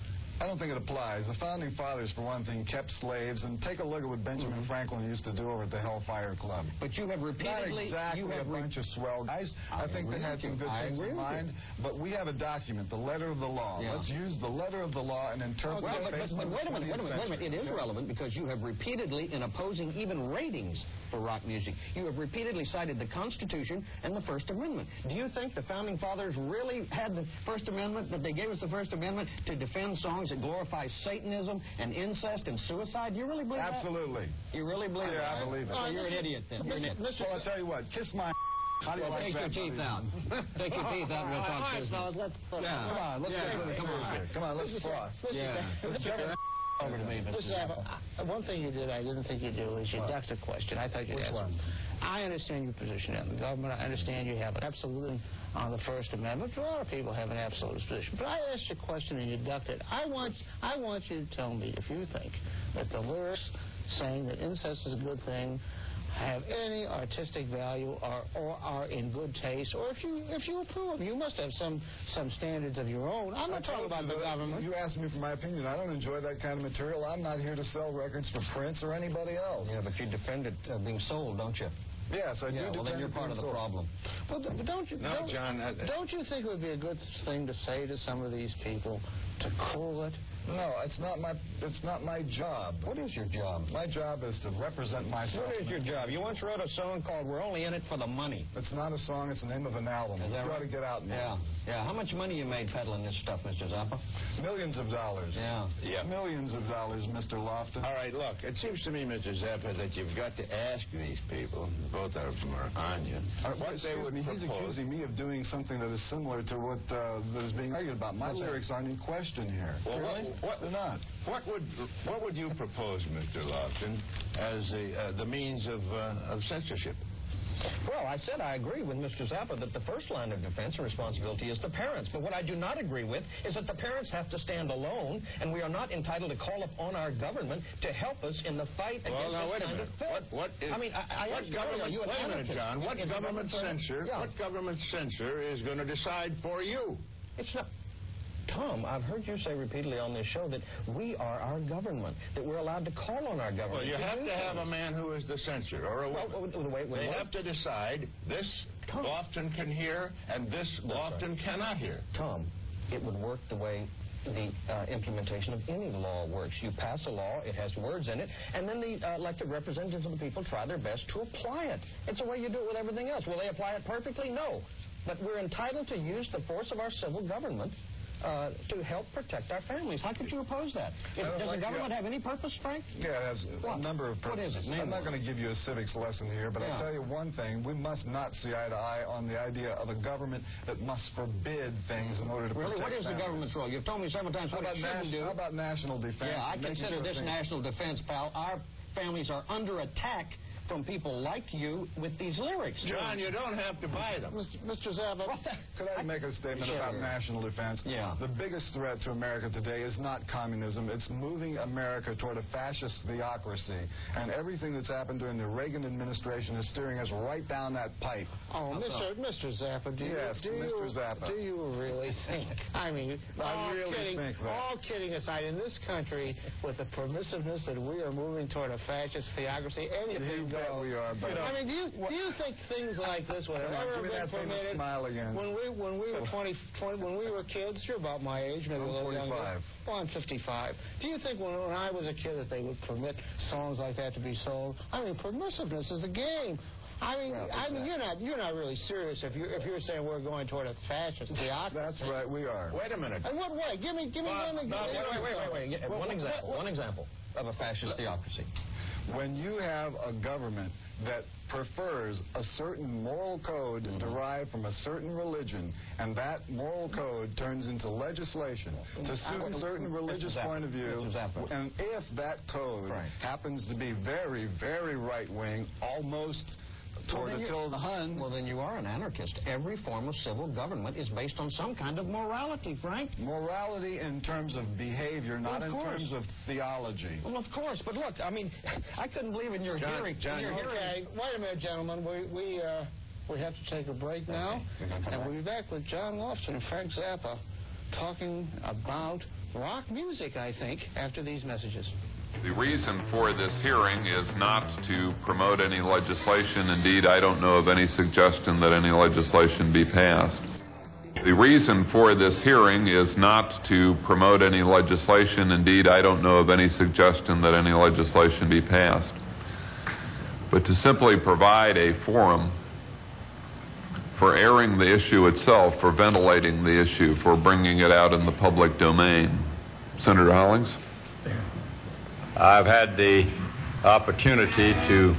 I don't think it applies. The founding fathers, for one thing, kept slaves, and take a look at what Benjamin Franklin used to do over at the Hellfire Club. But you have repeatedly... Not exactly a bunch of swell guys. I think they had some good things in mind, but we have a document, the letter of the law. Let's use the letter of the law and interpret it based on the 20th century. It is relevant because you have repeatedly, in opposing even ratings for rock music, you have repeatedly cited the Constitution and the First Amendment. Do you think the founding fathers really had the First Amendment, that they gave us the First Amendment to defend songs that glorify Satanism and incest and suicide? Do you really believe that? Absolutely. You really believe that? Yeah, I believe it. You're an idiot then. You're an idiot. Well, I'll tell you what. Kiss my... How do you like take that, your teeth out. Take your teeth out and we'll talk business. Come on, let's get to this here. Come on, let's froth. Let's get over to me, Mr. Zappa. One thing you did I didn't think you'd do is you ducked a question. I thought you'd ask. I understand your position on the government. I understand you have an absolute on the First Amendment. A lot of people have an absolute position. But I asked you a question and you ducked it. I want you to tell me if you think that the lyrics saying that incest is a good thing have any artistic value or are in good taste, or if you approve them. You must have some standards of your own. I'm not talking about the government. You asked me for my opinion. I don't enjoy that kind of material. I'm not here to sell records for Prince or anybody else. Yeah, but you defend it being sold, don't you? Yes, I do. Well, then you're part of the problem. Well, don't you? No, John. Don't you think it would be a good thing to say to some of these people to cool it? No, it's not my job. What is your job? My job is to represent myself. What is your job? You once wrote a song called "We're Only in It for the Money." It's not a song. It's the name of an album. Is that you right? ought to get out now. Yeah. How much money you made peddling this stuff, Mr. Zappa? Millions of dollars. Yeah. Millions of dollars, Mr. Lofton. All right, look, it seems to me, Mr. Zappa, that you've got to ask these people, both of them are on you, what they would propose. He's accusing me of doing something that is similar to what that is being argued about. My lyrics aren't in question here. Well, really? They're not. What would you propose, Mr. Lofton, as the means of censorship? Well, I said I agree with Mr. Zappa that the first line of defense and responsibility is the parents. But what I do not agree with is that the parents have to stand alone, and we are not entitled to call upon our government to help us in the fight against this kind of filth. What government censor is going to decide for you? It's not. Tom, I've heard you say repeatedly on this show that we are our government, that we're allowed to call on our government. Well, you have to have a man who is the censor, or a woman. They have to decide this Lofton can hear and this Lofton cannot hear. Tom, it would work the way the implementation of any law works. You pass a law, it has words in it, and then the elected representatives of the people try their best to apply it. It's the way you do it with everything else. Will they apply it perfectly? No. But we're entitled to use the force of our civil government to help protect our families. How could you oppose that? Does the government have any purpose, Frank? Yeah, it has a number of purposes. What is it? I'm not going to give you a civics lesson here, but I'll tell you one thing. We must not see eye to eye on the idea of a government that must forbid things in order to protect What is the government's role? You've told me several times what it shouldn't do. How about national defense? Yeah, I consider this national defense, pal. Our families are under attack from people like you with these lyrics. John, you don't have to buy them. Mr. Zappa, could I make a statement about national defense? Yeah. The biggest threat to America today is not communism. It's moving America toward a fascist theocracy. And everything that's happened during the Reagan administration is steering us right down that pipe. Oh, Mr. Zappa, do you really think? I mean, all kidding aside, in this country, with the permissiveness that we are moving toward a fascist theocracy, anything goes. We are, but I mean, do you think things like this would have ever been permitted? Smile again. When we were 20, when we were kids, you're about my age, maybe a little younger. Well, I'm 55. Do you think when I was a kid that they would permit songs like that to be sold? I mean, permissiveness is the game. I mean, you're not really serious if you're saying we're going toward a fascist theocracy. That's right, we are. Wait a minute. In what way? Give me one example. Wait. One example of a fascist theocracy. When you have a government that prefers a certain moral code derived from a certain religion, and that moral code turns into legislation to suit a certain religious point of view, and if that code happens to be very, very right-wing, almost toward Attila the Hun. Well, then you are an anarchist. Every form of civil government is based on some kind of morality, Frank. Morality in terms of behavior, not in terms of theology. Well, of course. But look, I mean, I couldn't believe in your hearing. Okay, wait a minute, gentlemen. We have to take a break now, and we'll be back with John Lofton and Frank Zappa talking about rock music, I think, after these messages. The reason for this hearing is not to promote any legislation. Indeed, I don't know of any suggestion that any legislation be passed. The reason for this hearing is not to promote any legislation. Indeed, I don't know of any suggestion that any legislation be passed, but to simply provide a forum for airing the issue itself, for ventilating the issue, for bringing it out in the public domain. Senator Hollings? I've had the opportunity to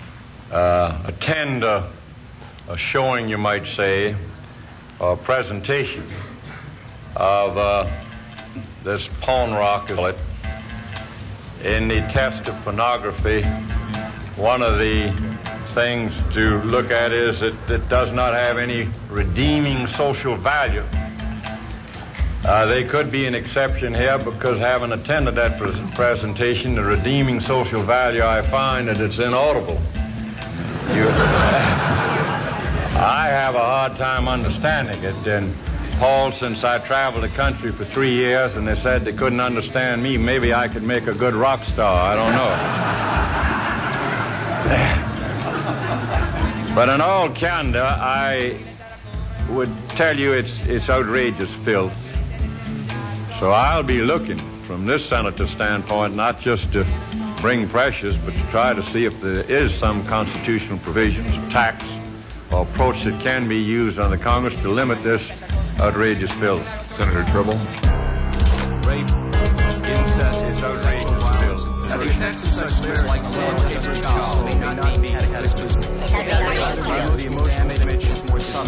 attend a showing, you might say, a presentation of this pawn rock. In the test of pornography, one of the things to look at is that it does not have any redeeming social value. There could be an exception here because having attended that presentation, the redeeming social value, I find that it's inaudible. I have a hard time understanding it. And Paul, since I traveled the country for 3 years and they said they couldn't understand me, maybe I could make a good rock star. I don't know. But in all candor, I would tell you it's outrageous filth. So I'll be looking from this senator's standpoint, not just to bring pressures, but to try to see if there is some constitutional provisions, tax, or approach that can be used on the Congress to limit this outrageous filth. Senator Tribble. Rape, incest, is outrageous filth. The effects of such marriage like child may not be cataclysmic. The emotional image is more subtle.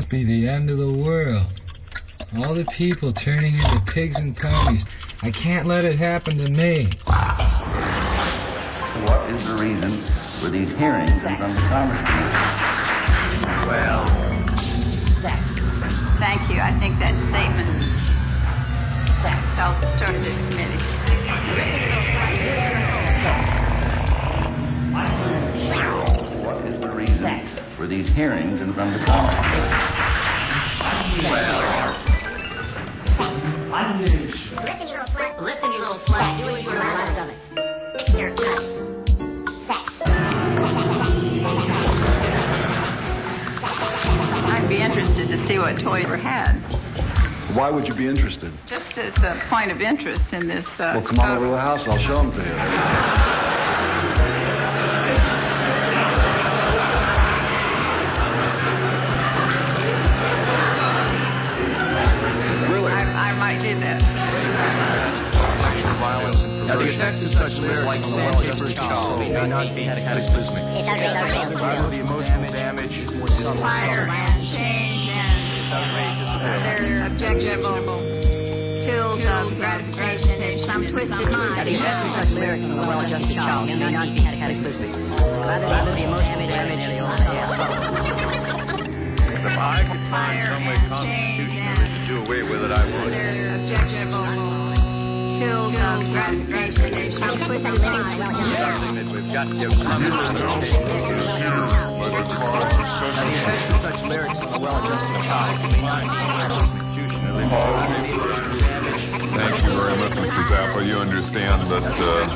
must be the end of the world. All the people turning into pigs and ponies. I can't let it happen to me. What is the reason for these hearings in front of the Congress? Well, thank you. I think that statement self-started this committee. What is the reason for these hearings in front of the Congress? Well, listen, you little slut. Do it your life of it. Fix your I'd be interested to see what Toyer had. Why would you be interested? Just as a point of interest in this. Well, come on over to the house. I'll show them to you. I might do that. Violence and now, the effects of such lyrics like sandpaper child may not be cataclysmic. The emotional damage is more subtle. Fire and change and other objectionable tools of gratification in some twisted mind. Now, the effects of such lyrics on a well-adjusted child may not be cataclysmic. Rather, the emotional damage is more subtle. If I could find some way constitutionally to do away with it, I would. Objectionable tools of gratification in some twisted mind. Something that we've got to give some the effects of such lyrics on a well-adjusted child may not be constitutionally. Thank you very much, Mr. Zappa. You understand that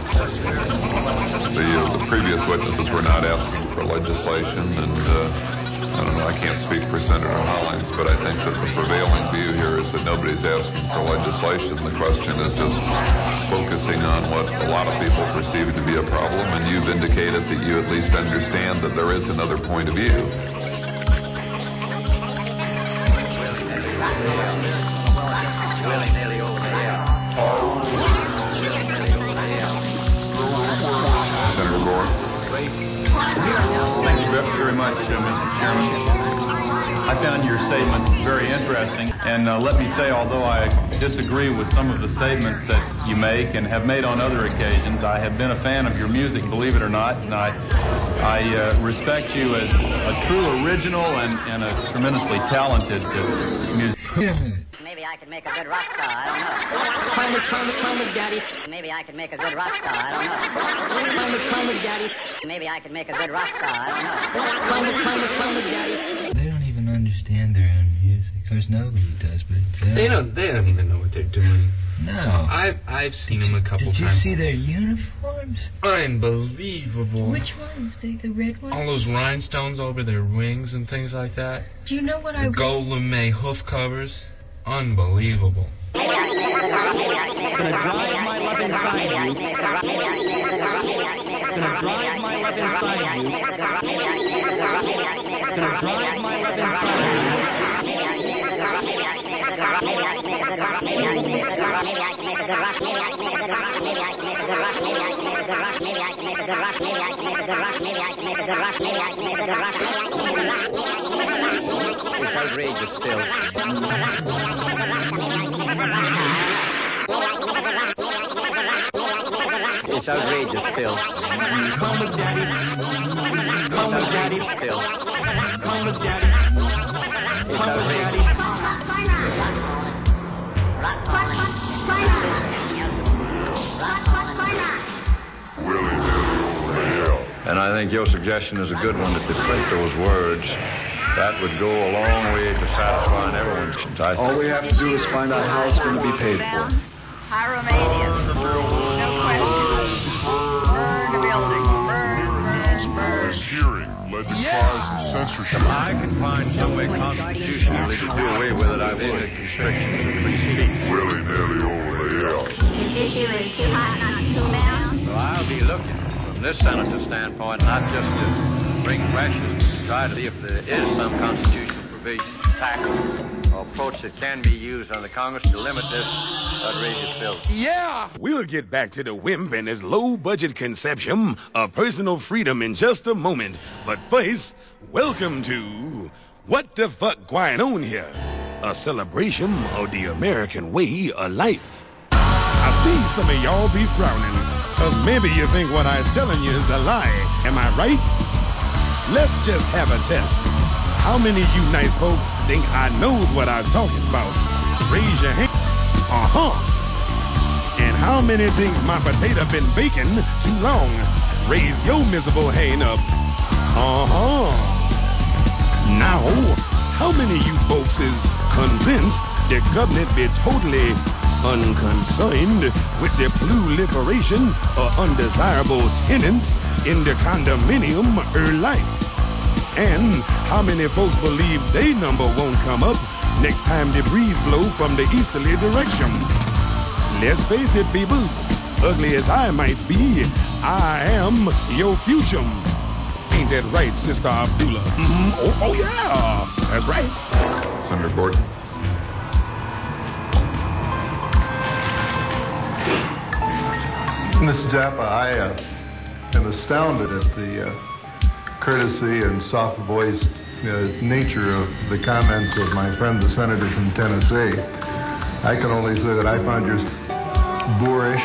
the previous witnesses were not asking for legislation, and I don't know, I can't speak for Senator Hollings, but I think that the prevailing view here is that nobody's asking for legislation. The question is just focusing on what a lot of people perceive to be a problem, and you've indicated that you at least understand that there is another point of view. Senator Gore. Thank you very much, Mr. Chairman. I found your statement very interesting, and let me say, although I disagree with some of the statements that you make and have made on other occasions, I have been a fan of your music, believe it or not, and I respect you as a true original and a tremendously talented musician. Maybe I could make a good rock star, I don't know. Call me, Daddy. Maybe I could make a good rock star, I don't know. Call me, Daddy. Maybe I could make a good rock star, I don't know. Call me, Daddy. They don't even understand their own music. Of course, nobody does, but they don't even know what they're doing. No. I've seen them a couple times. Did you see their uniforms? Unbelievable. Which ones? The red ones? All those rhinestones over their wings and things like that. Do you know what I... Gold lame hoof covers. Unbelievable. Gonna drive my love inside you. Gonna drive my love inside you. Gonna drive my love inside It's outrageous still. It's outrageous still. Call me Daddy. Call me Daddy. Still. Call me Daddy. It's outrageous. And I think your suggestion is a good one, that to print those words, that would go a long way to satisfying everyone's needs. All we have to do is find out how it's going to be paid for. Pyromania. No question. Burn the building. Burn. Hearing led to cause and censorship. If I could find some way constitutionally to do away with it, I would. Restrictions of free speech. Willy-nilly over there. This issue is too hot not to cool down. So I'll be looking from this senator's standpoint, not just to bring pressure, to try to see if there is some constitutional provision to tackle or approach that can be used on the Congress to limit this outrageous bill. Yeah! We'll get back to the wimp and his low-budget conception of personal freedom in just a moment. But first, welcome to What the fuck going on here? A celebration of the American way of life. I see some of y'all be frowning, cause maybe you think what I'm telling you is a lie. Am I right? Let's just have a test. How many of you nice folks think I knows what I'm talking about? Raise your hand. And how many think my potato been baking too long? Raise your miserable hand up. Now, how many of you folks is convinced the government be totally unconcerned with the proliferation of undesirable tenants in the condominium life? And how many folks believe they number won't come up next time the breeze blow from the easterly direction? Let's face it, people, ugly as I might be, I am your future. Ain't that right, Sister Abdullah? Oh, yeah, that's right. Senator Gordon. Mr. Zappa, I am astounded at the courtesy and soft-voiced nature of the comments of my friend, the senator from Tennessee. I can only say that I found yours boorish,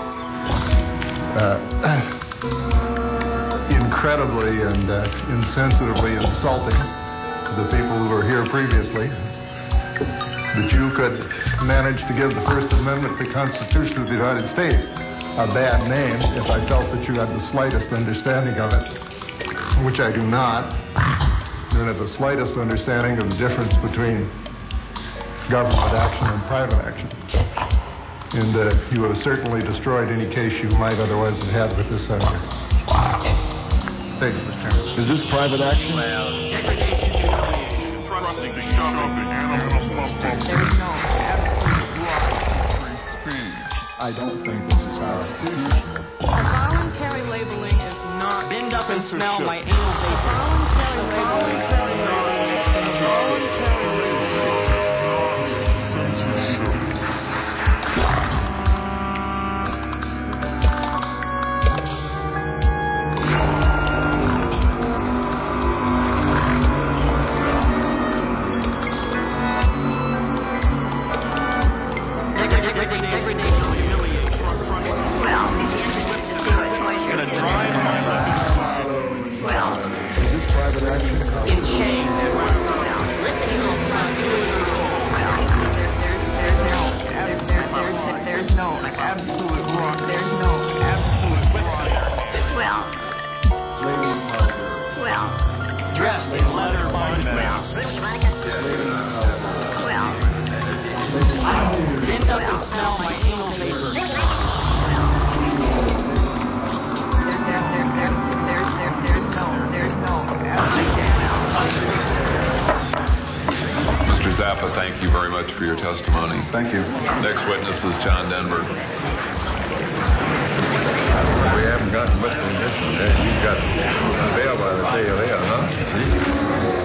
incredibly and insensitively insulting to the people who were here previously. That you could manage to give the First Amendment, the Constitution of the United States, a bad name if I felt that you had the slightest understanding of it, which I do not. I don't have the slightest understanding of the difference between government action and private action. And you have certainly destroyed any case you might otherwise have had with this senator. Thank you, Mr. Chairman. Is this private action? Well, degradation, humiliation, thrusting, shoving, animal There's no absolute right to free speech. I don't think this is constitutional. Voluntary labeling is not bend up and smell my anal vapor. Voluntary labeling is not Mr. Zappa, thank you very much for your testimony. Thank you. Next witness is John Denver. We haven't gotten much condition. You've got bail by the tail here, huh?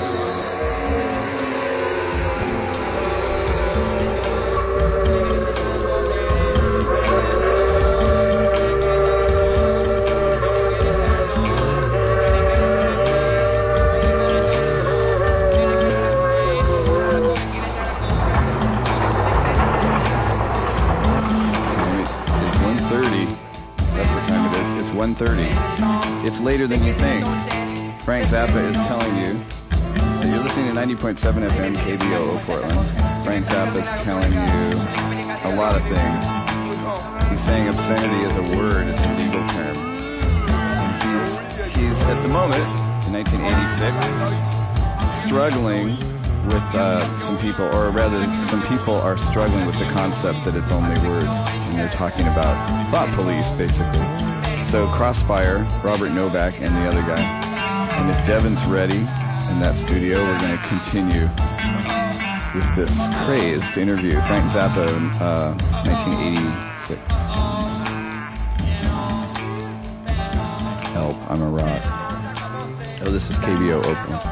It's 1:30. It's later than you think. Frank Zappa is telling you that you're listening to 90.7 FM KBOO Portland. Frank Zappa is telling you a lot of things. He's saying obscenity is a word, it's a legal term. And he's at the moment, in 1986, struggling with some people, or rather, some people are struggling with the concept that it's only words, and they're talking about thought police, basically. So Crossfire, Robert Novak, and the other guy. And if Devin's ready in that studio, we're going to continue with this crazed interview. Frank Zappa, 1986. Help, I'm a rock. Oh, this is KBO Oakland.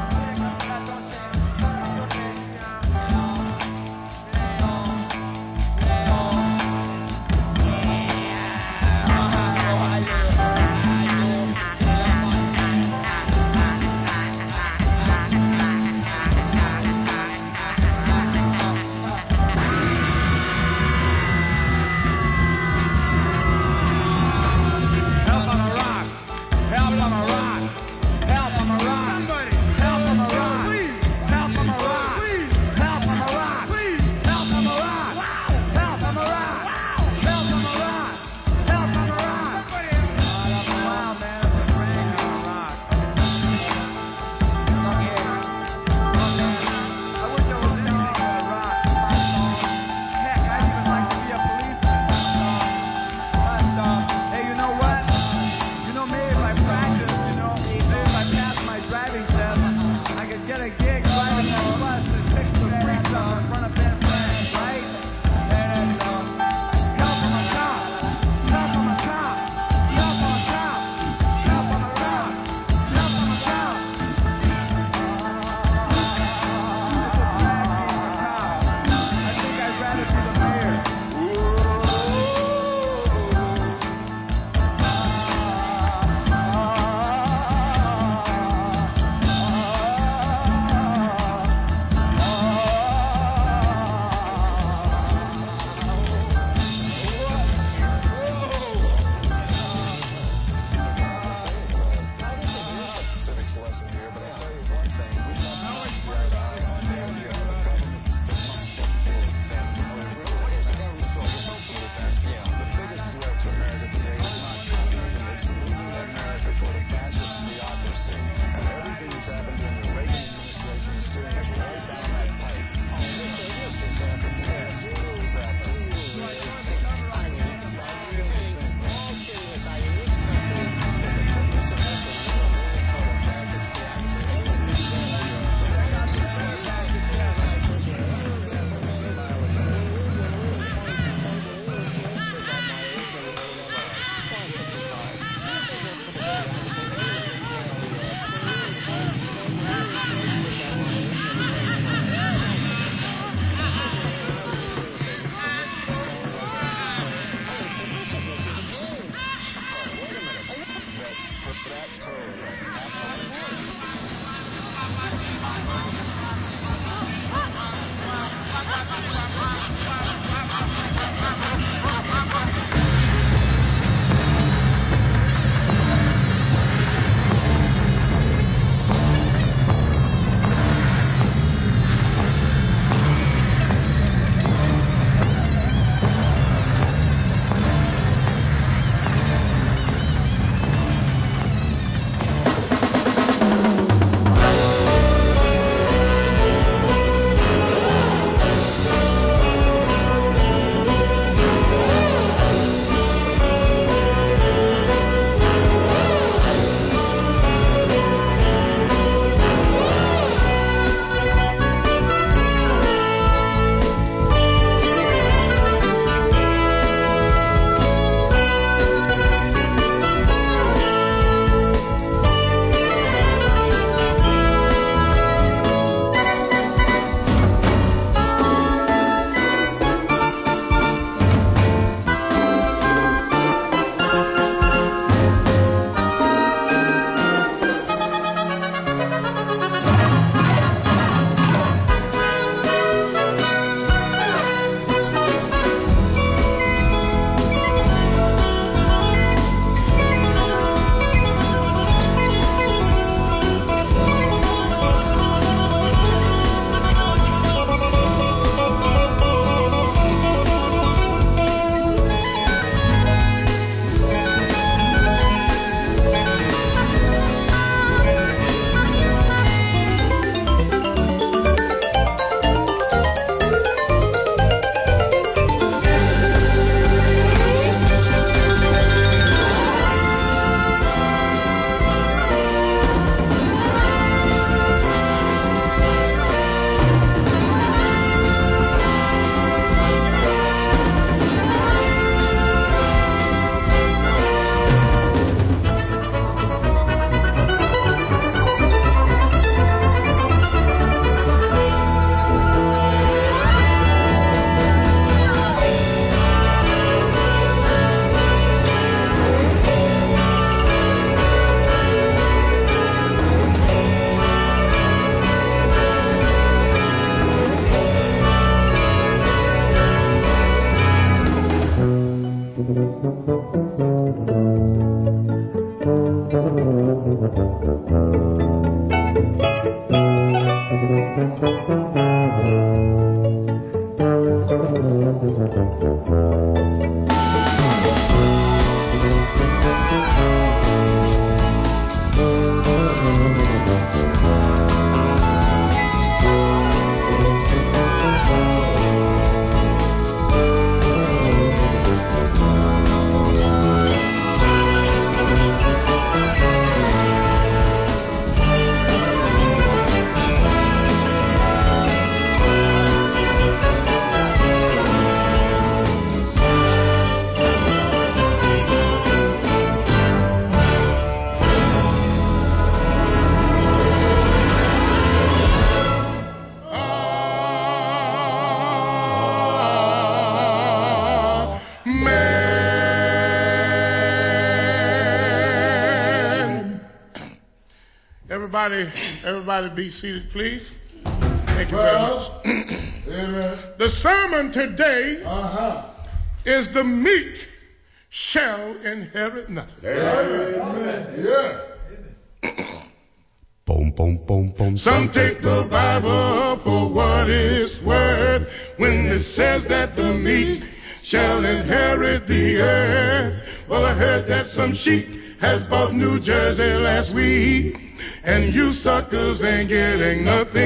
Everybody be seated, please. Thank you very much. The sermon today is the meek shall inherit nothing. Amen. Yeah. Boom, boom, boom, boom. Some take the Bible for what it's worth when it says that the meek shall inherit the earth. Well, I heard that some sheep has bought New Jersey last week, and you suckers ain't getting nothing.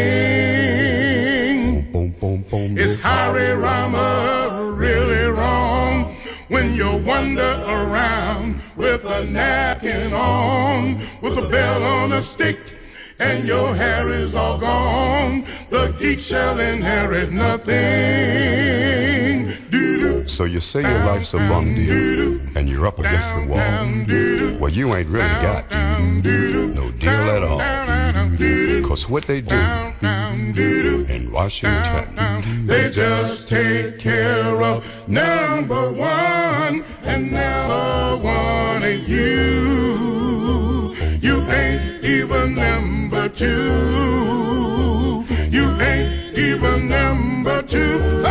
It's Hari Rama really wrong when you wander around with a napkin on, with a bell on a stick, and your hair is all gone. The geek shall inherit nothing. So you say your life's a bum deal, and you're up against the wall. Well, you ain't really got no deal at all. Cause what they do in Washington, they just take care of number one, and number one ain't you. You ain't even number two. You ain't even number two.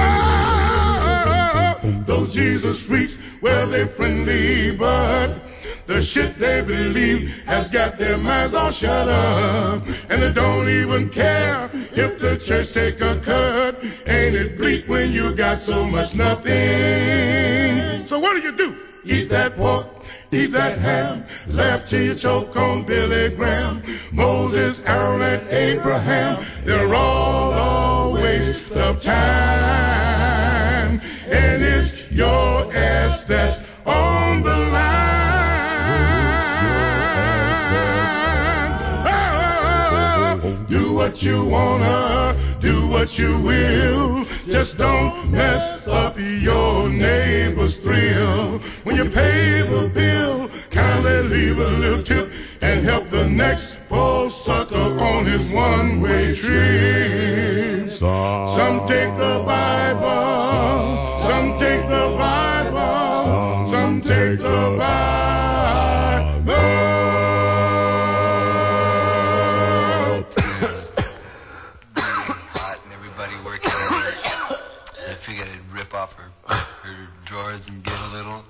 Those Jesus freaks, well, they're friendly, but the shit they believe has got their minds all shut up. And they don't even care if the church take a cut. Ain't it bleak when you got so much nothing? So what do? Eat that pork, eat that ham, laugh till you choke on Billy Graham. Moses, Aaron, and Abraham, they're all a waste of time. And it's your ass that's on the line. Oh, do what you wanna, do what you will. Just don't mess up your neighbor's thrill. When you pay the bill, kindly leave a little tip and help the next poor sucker on his one-way trip. Some take the Bible, some take the Bible, some take the Bible. Hot and everybody working hard. I figured I'd rip off her drawers and get a little.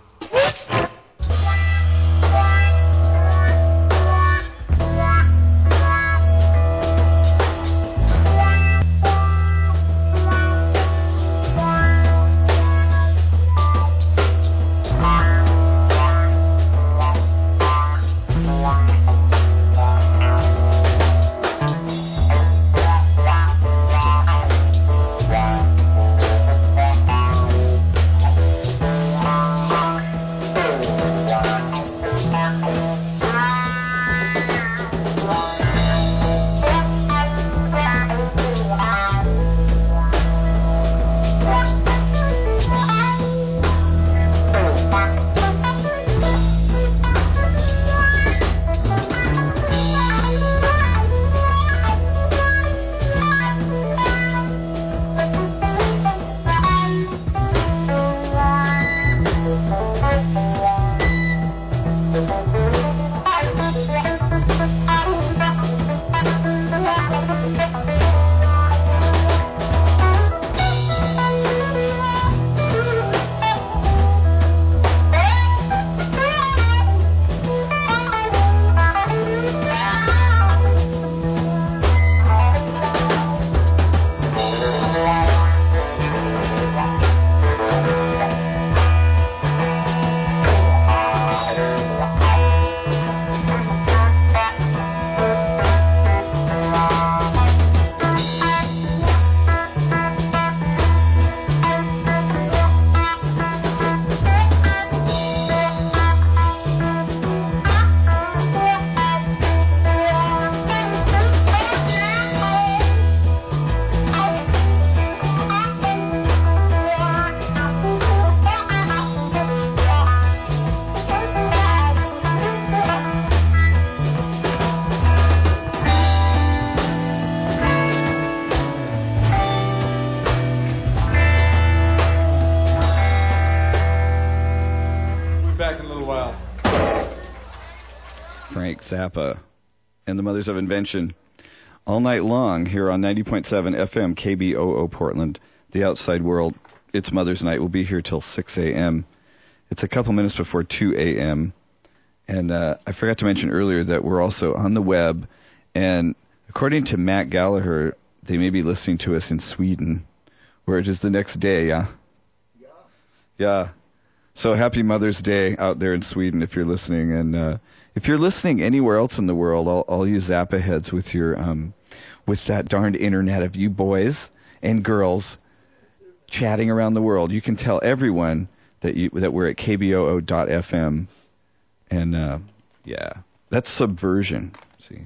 Zappa and the Mothers of Invention all night long here on 90.7 FM KBOO Portland, The Outside World. It's Mother's Night. We'll be here till 6 a.m. It's a couple minutes before 2 a.m. And I forgot to mention earlier that we're also on the web. And according to Matt Gallagher, they may be listening to us in Sweden, where it is the next day, yeah? Yeah. So happy Mother's Day out there in Sweden if you're listening. And if you're listening anywhere else in the world, all you Zappa heads with your with that darned internet of you boys and girls chatting around the world, you can tell everyone that we're at kboo.fm. And yeah, that's subversion. See,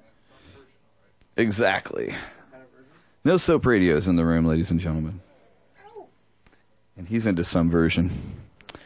exactly. No soap radios in the room, ladies and gentlemen. And he's into subversion.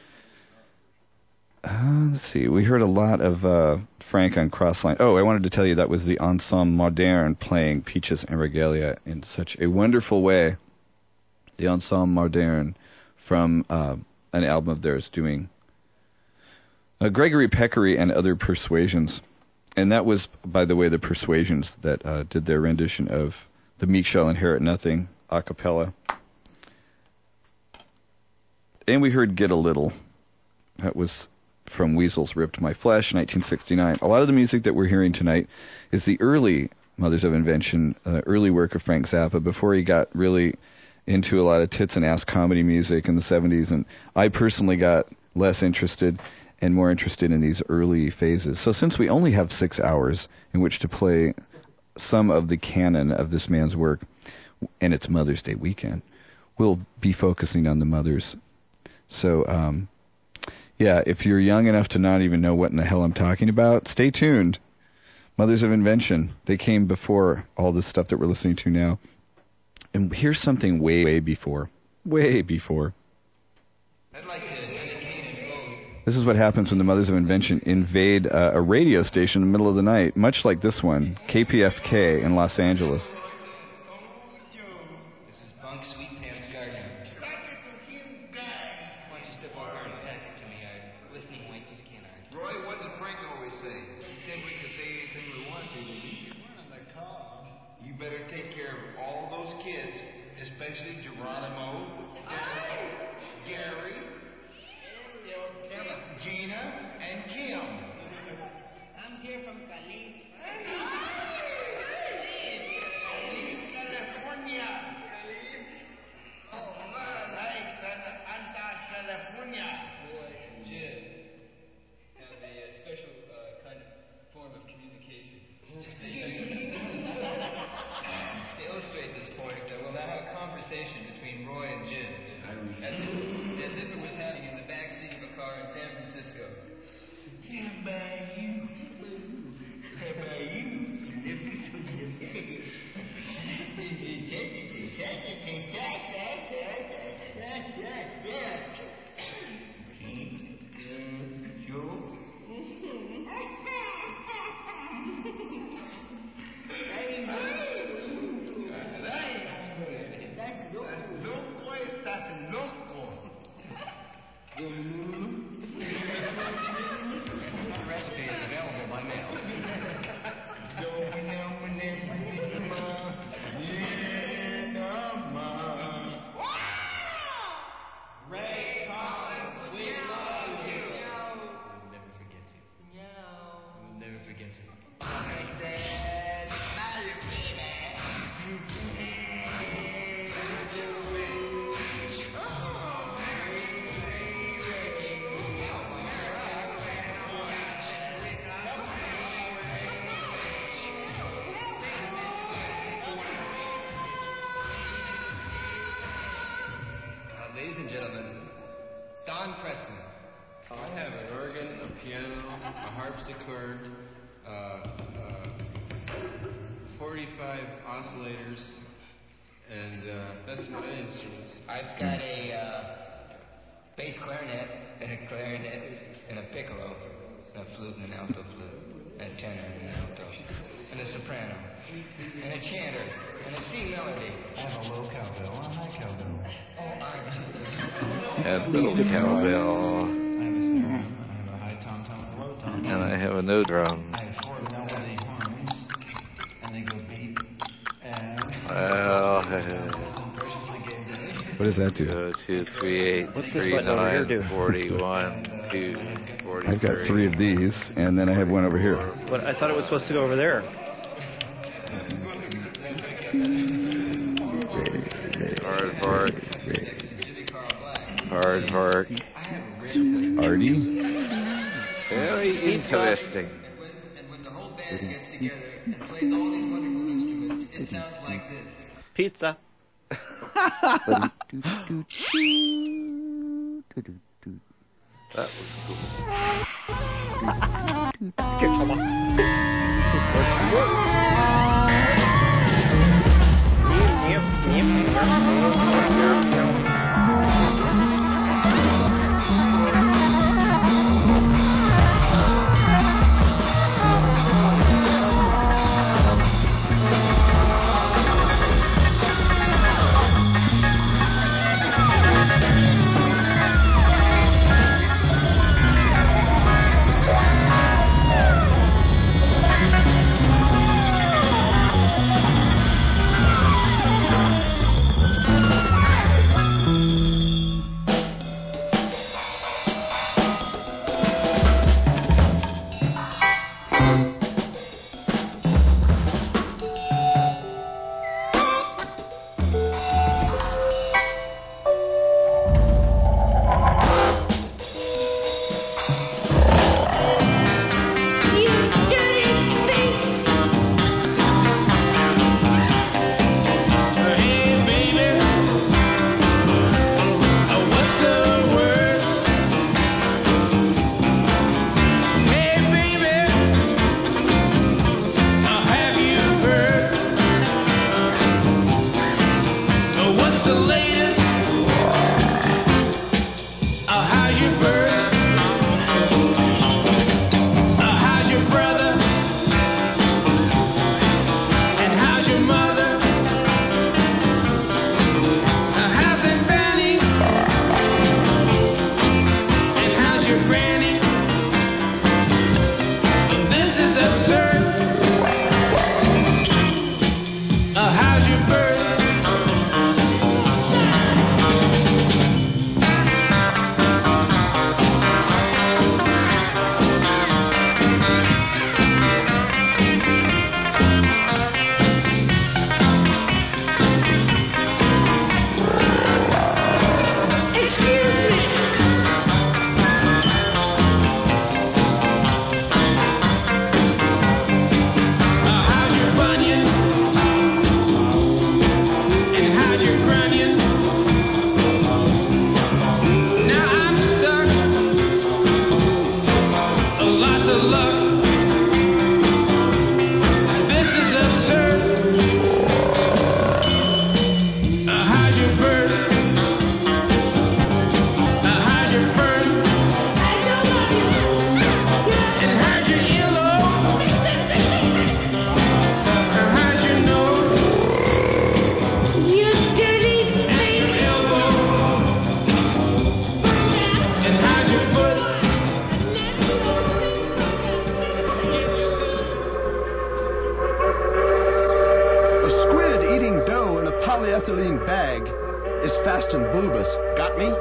Let's see. We heard a lot of Frank on Crossline. Oh, I wanted to tell you that was the Ensemble Moderne playing Peaches and Regalia in such a wonderful way. The Ensemble Moderne from an album of theirs doing Gregory Peccary and Other Persuasions. And that was, by the way, the Persuasions that did their rendition of The Meek Shall Inherit Nothing a cappella. And we heard Get a Little. That was from Weasel's Ripped My Flesh, 1969. A lot of the music that we're hearing tonight is the early Mothers of Invention, early work of Frank Zappa, before he got really into a lot of tits and ass comedy music in the 70s. And I personally got less interested and more interested in these early phases. So since we only have 6 hours in which to play some of the canon of this man's work, and it's Mother's Day weekend, we'll be focusing on the mothers. So, yeah, if you're young enough to not even know what in the hell I'm talking about, stay tuned. Mothers of Invention, they came before all this stuff that we're listening to now. And here's something way before. Way before. This is what happens when the Mothers of Invention invade a radio station in the middle of the night, much like this one, KPFK in Los Angeles. Ladies and gentlemen, Don Preston. I have an organ, a piano, a harpsichord, 45 oscillators, and that's my instruments. I've got a bass clarinet, and a clarinet, and a piccolo, a flute and an alto flute, and a tenor and an alto, and a soprano, and a chanter, and a C melody. I have a low cowbell and a high cowbell. And little cowbell. I have a snare drum, I have a high tom-tom, a low tom-tom. And I have a no drum. I have 4 What does that do? 2, 3, 8, What's this 3, button over here 9, do? 41, 2, 43. I've got 3 of these, and then I have one over here. But I thought it was supposed to go over there. Aardvark. Aardvark. Artie? Very interesting. And when the whole band gets together and plays all these wonderful instruments, it sounds like this. Pizza. That was cool. Come on. polyethylene bag is fast and bulbous. Got me?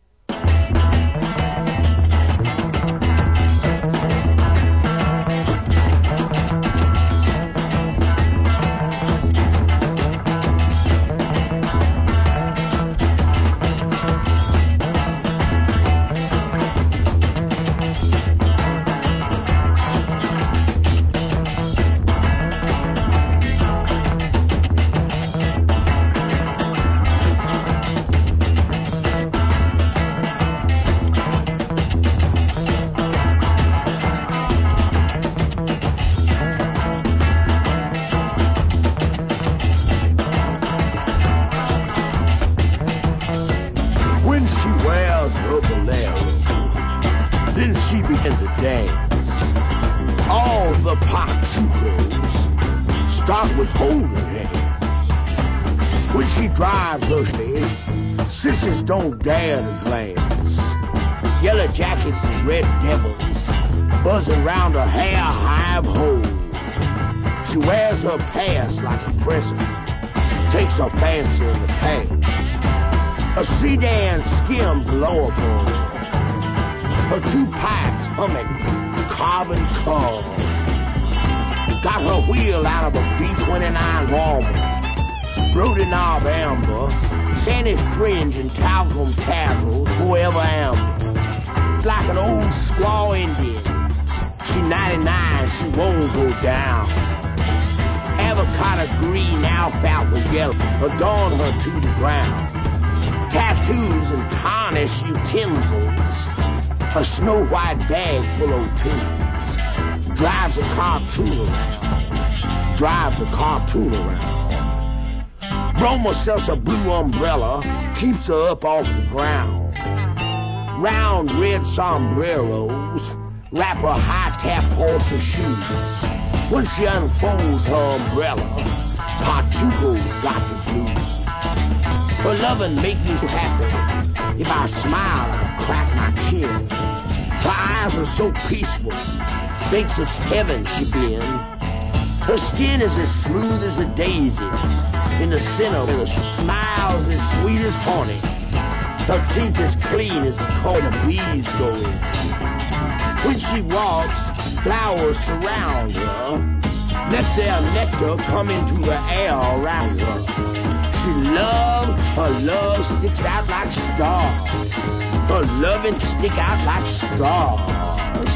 Don't dare to glance. Yellow jackets and red devils buzzing round her hair hive hole. She wears her past like a present, takes her fancy in the past. A sedan skims lower bowl. Her two pipes humming carbon coal. Got her wheel out of a B-29 Walmart. Brody knob amber, sandy fringe and talcum tassels, forever amber. It's like an old squaw Indian. She 99, she won't go down. Avocado green, alfalfa yellow, adorn her to the ground. Tattoos and tarnished utensils, a snow white bag full of tools. Drives a cartoon around, drives a cartoon around. Broma sells a blue umbrella, keeps her up off the ground. Round red sombreros wrap her high-top horsey shoes. When she unfolds her umbrella, Pachuco's got the blues. Her lovin' make me so happy. If I smile, I crack my chin. Her eyes are so peaceful, thinks it's heaven she been. Her skin is as smooth as a daisy. In the center, her smile's as sweet as honey. Her teeth as clean as the comb the bees go in. When she walks, flowers surround her. Let their nectar come into the air around her. She loves, her love sticks out like stars. Her loving stick out like stars.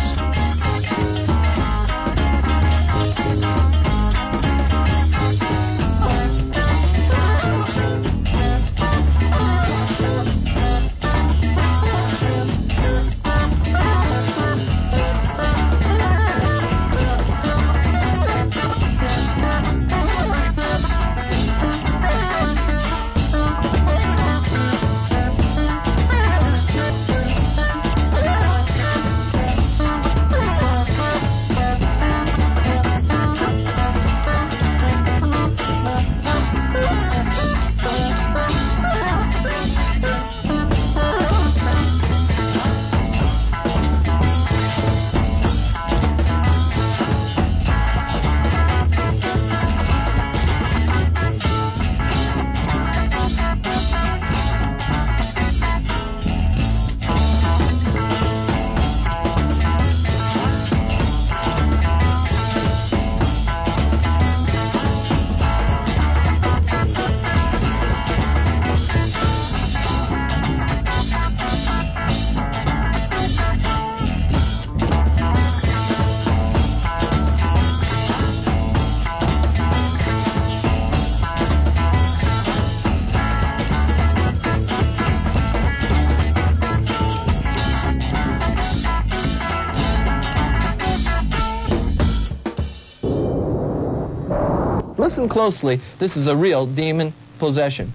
Listen closely. This is a real demon possession.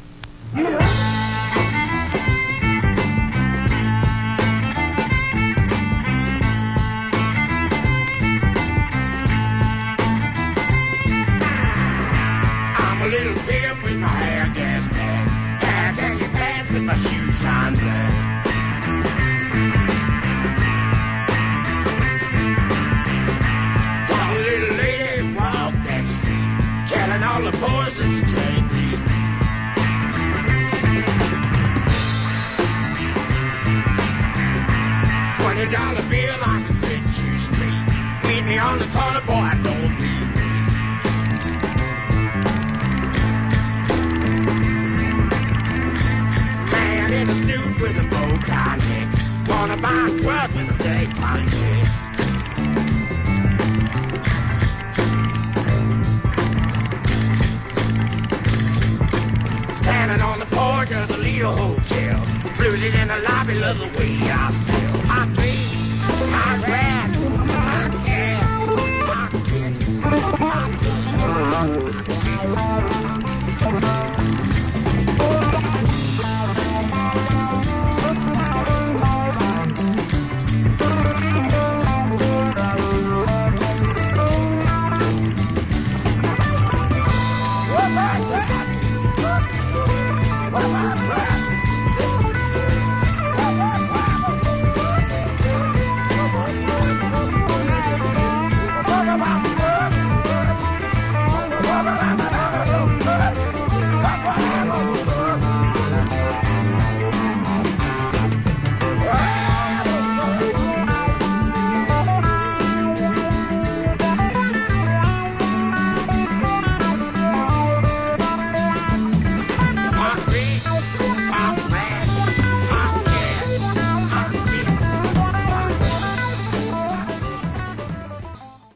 I'm a little pimp with my hair gas bag, hair khaki pants with my shoes shine black. Got a little lady walk that street, telling all the boys that you can't read. $20 bill I can fit you straight. Meet me on the corner, boy, I don't be. Man in a suit with a bow tie neck, wanna buy a truck with a big money check. Standing on the porch of the Lido Hotel, rooted in the lobby, love the way I feel. I feel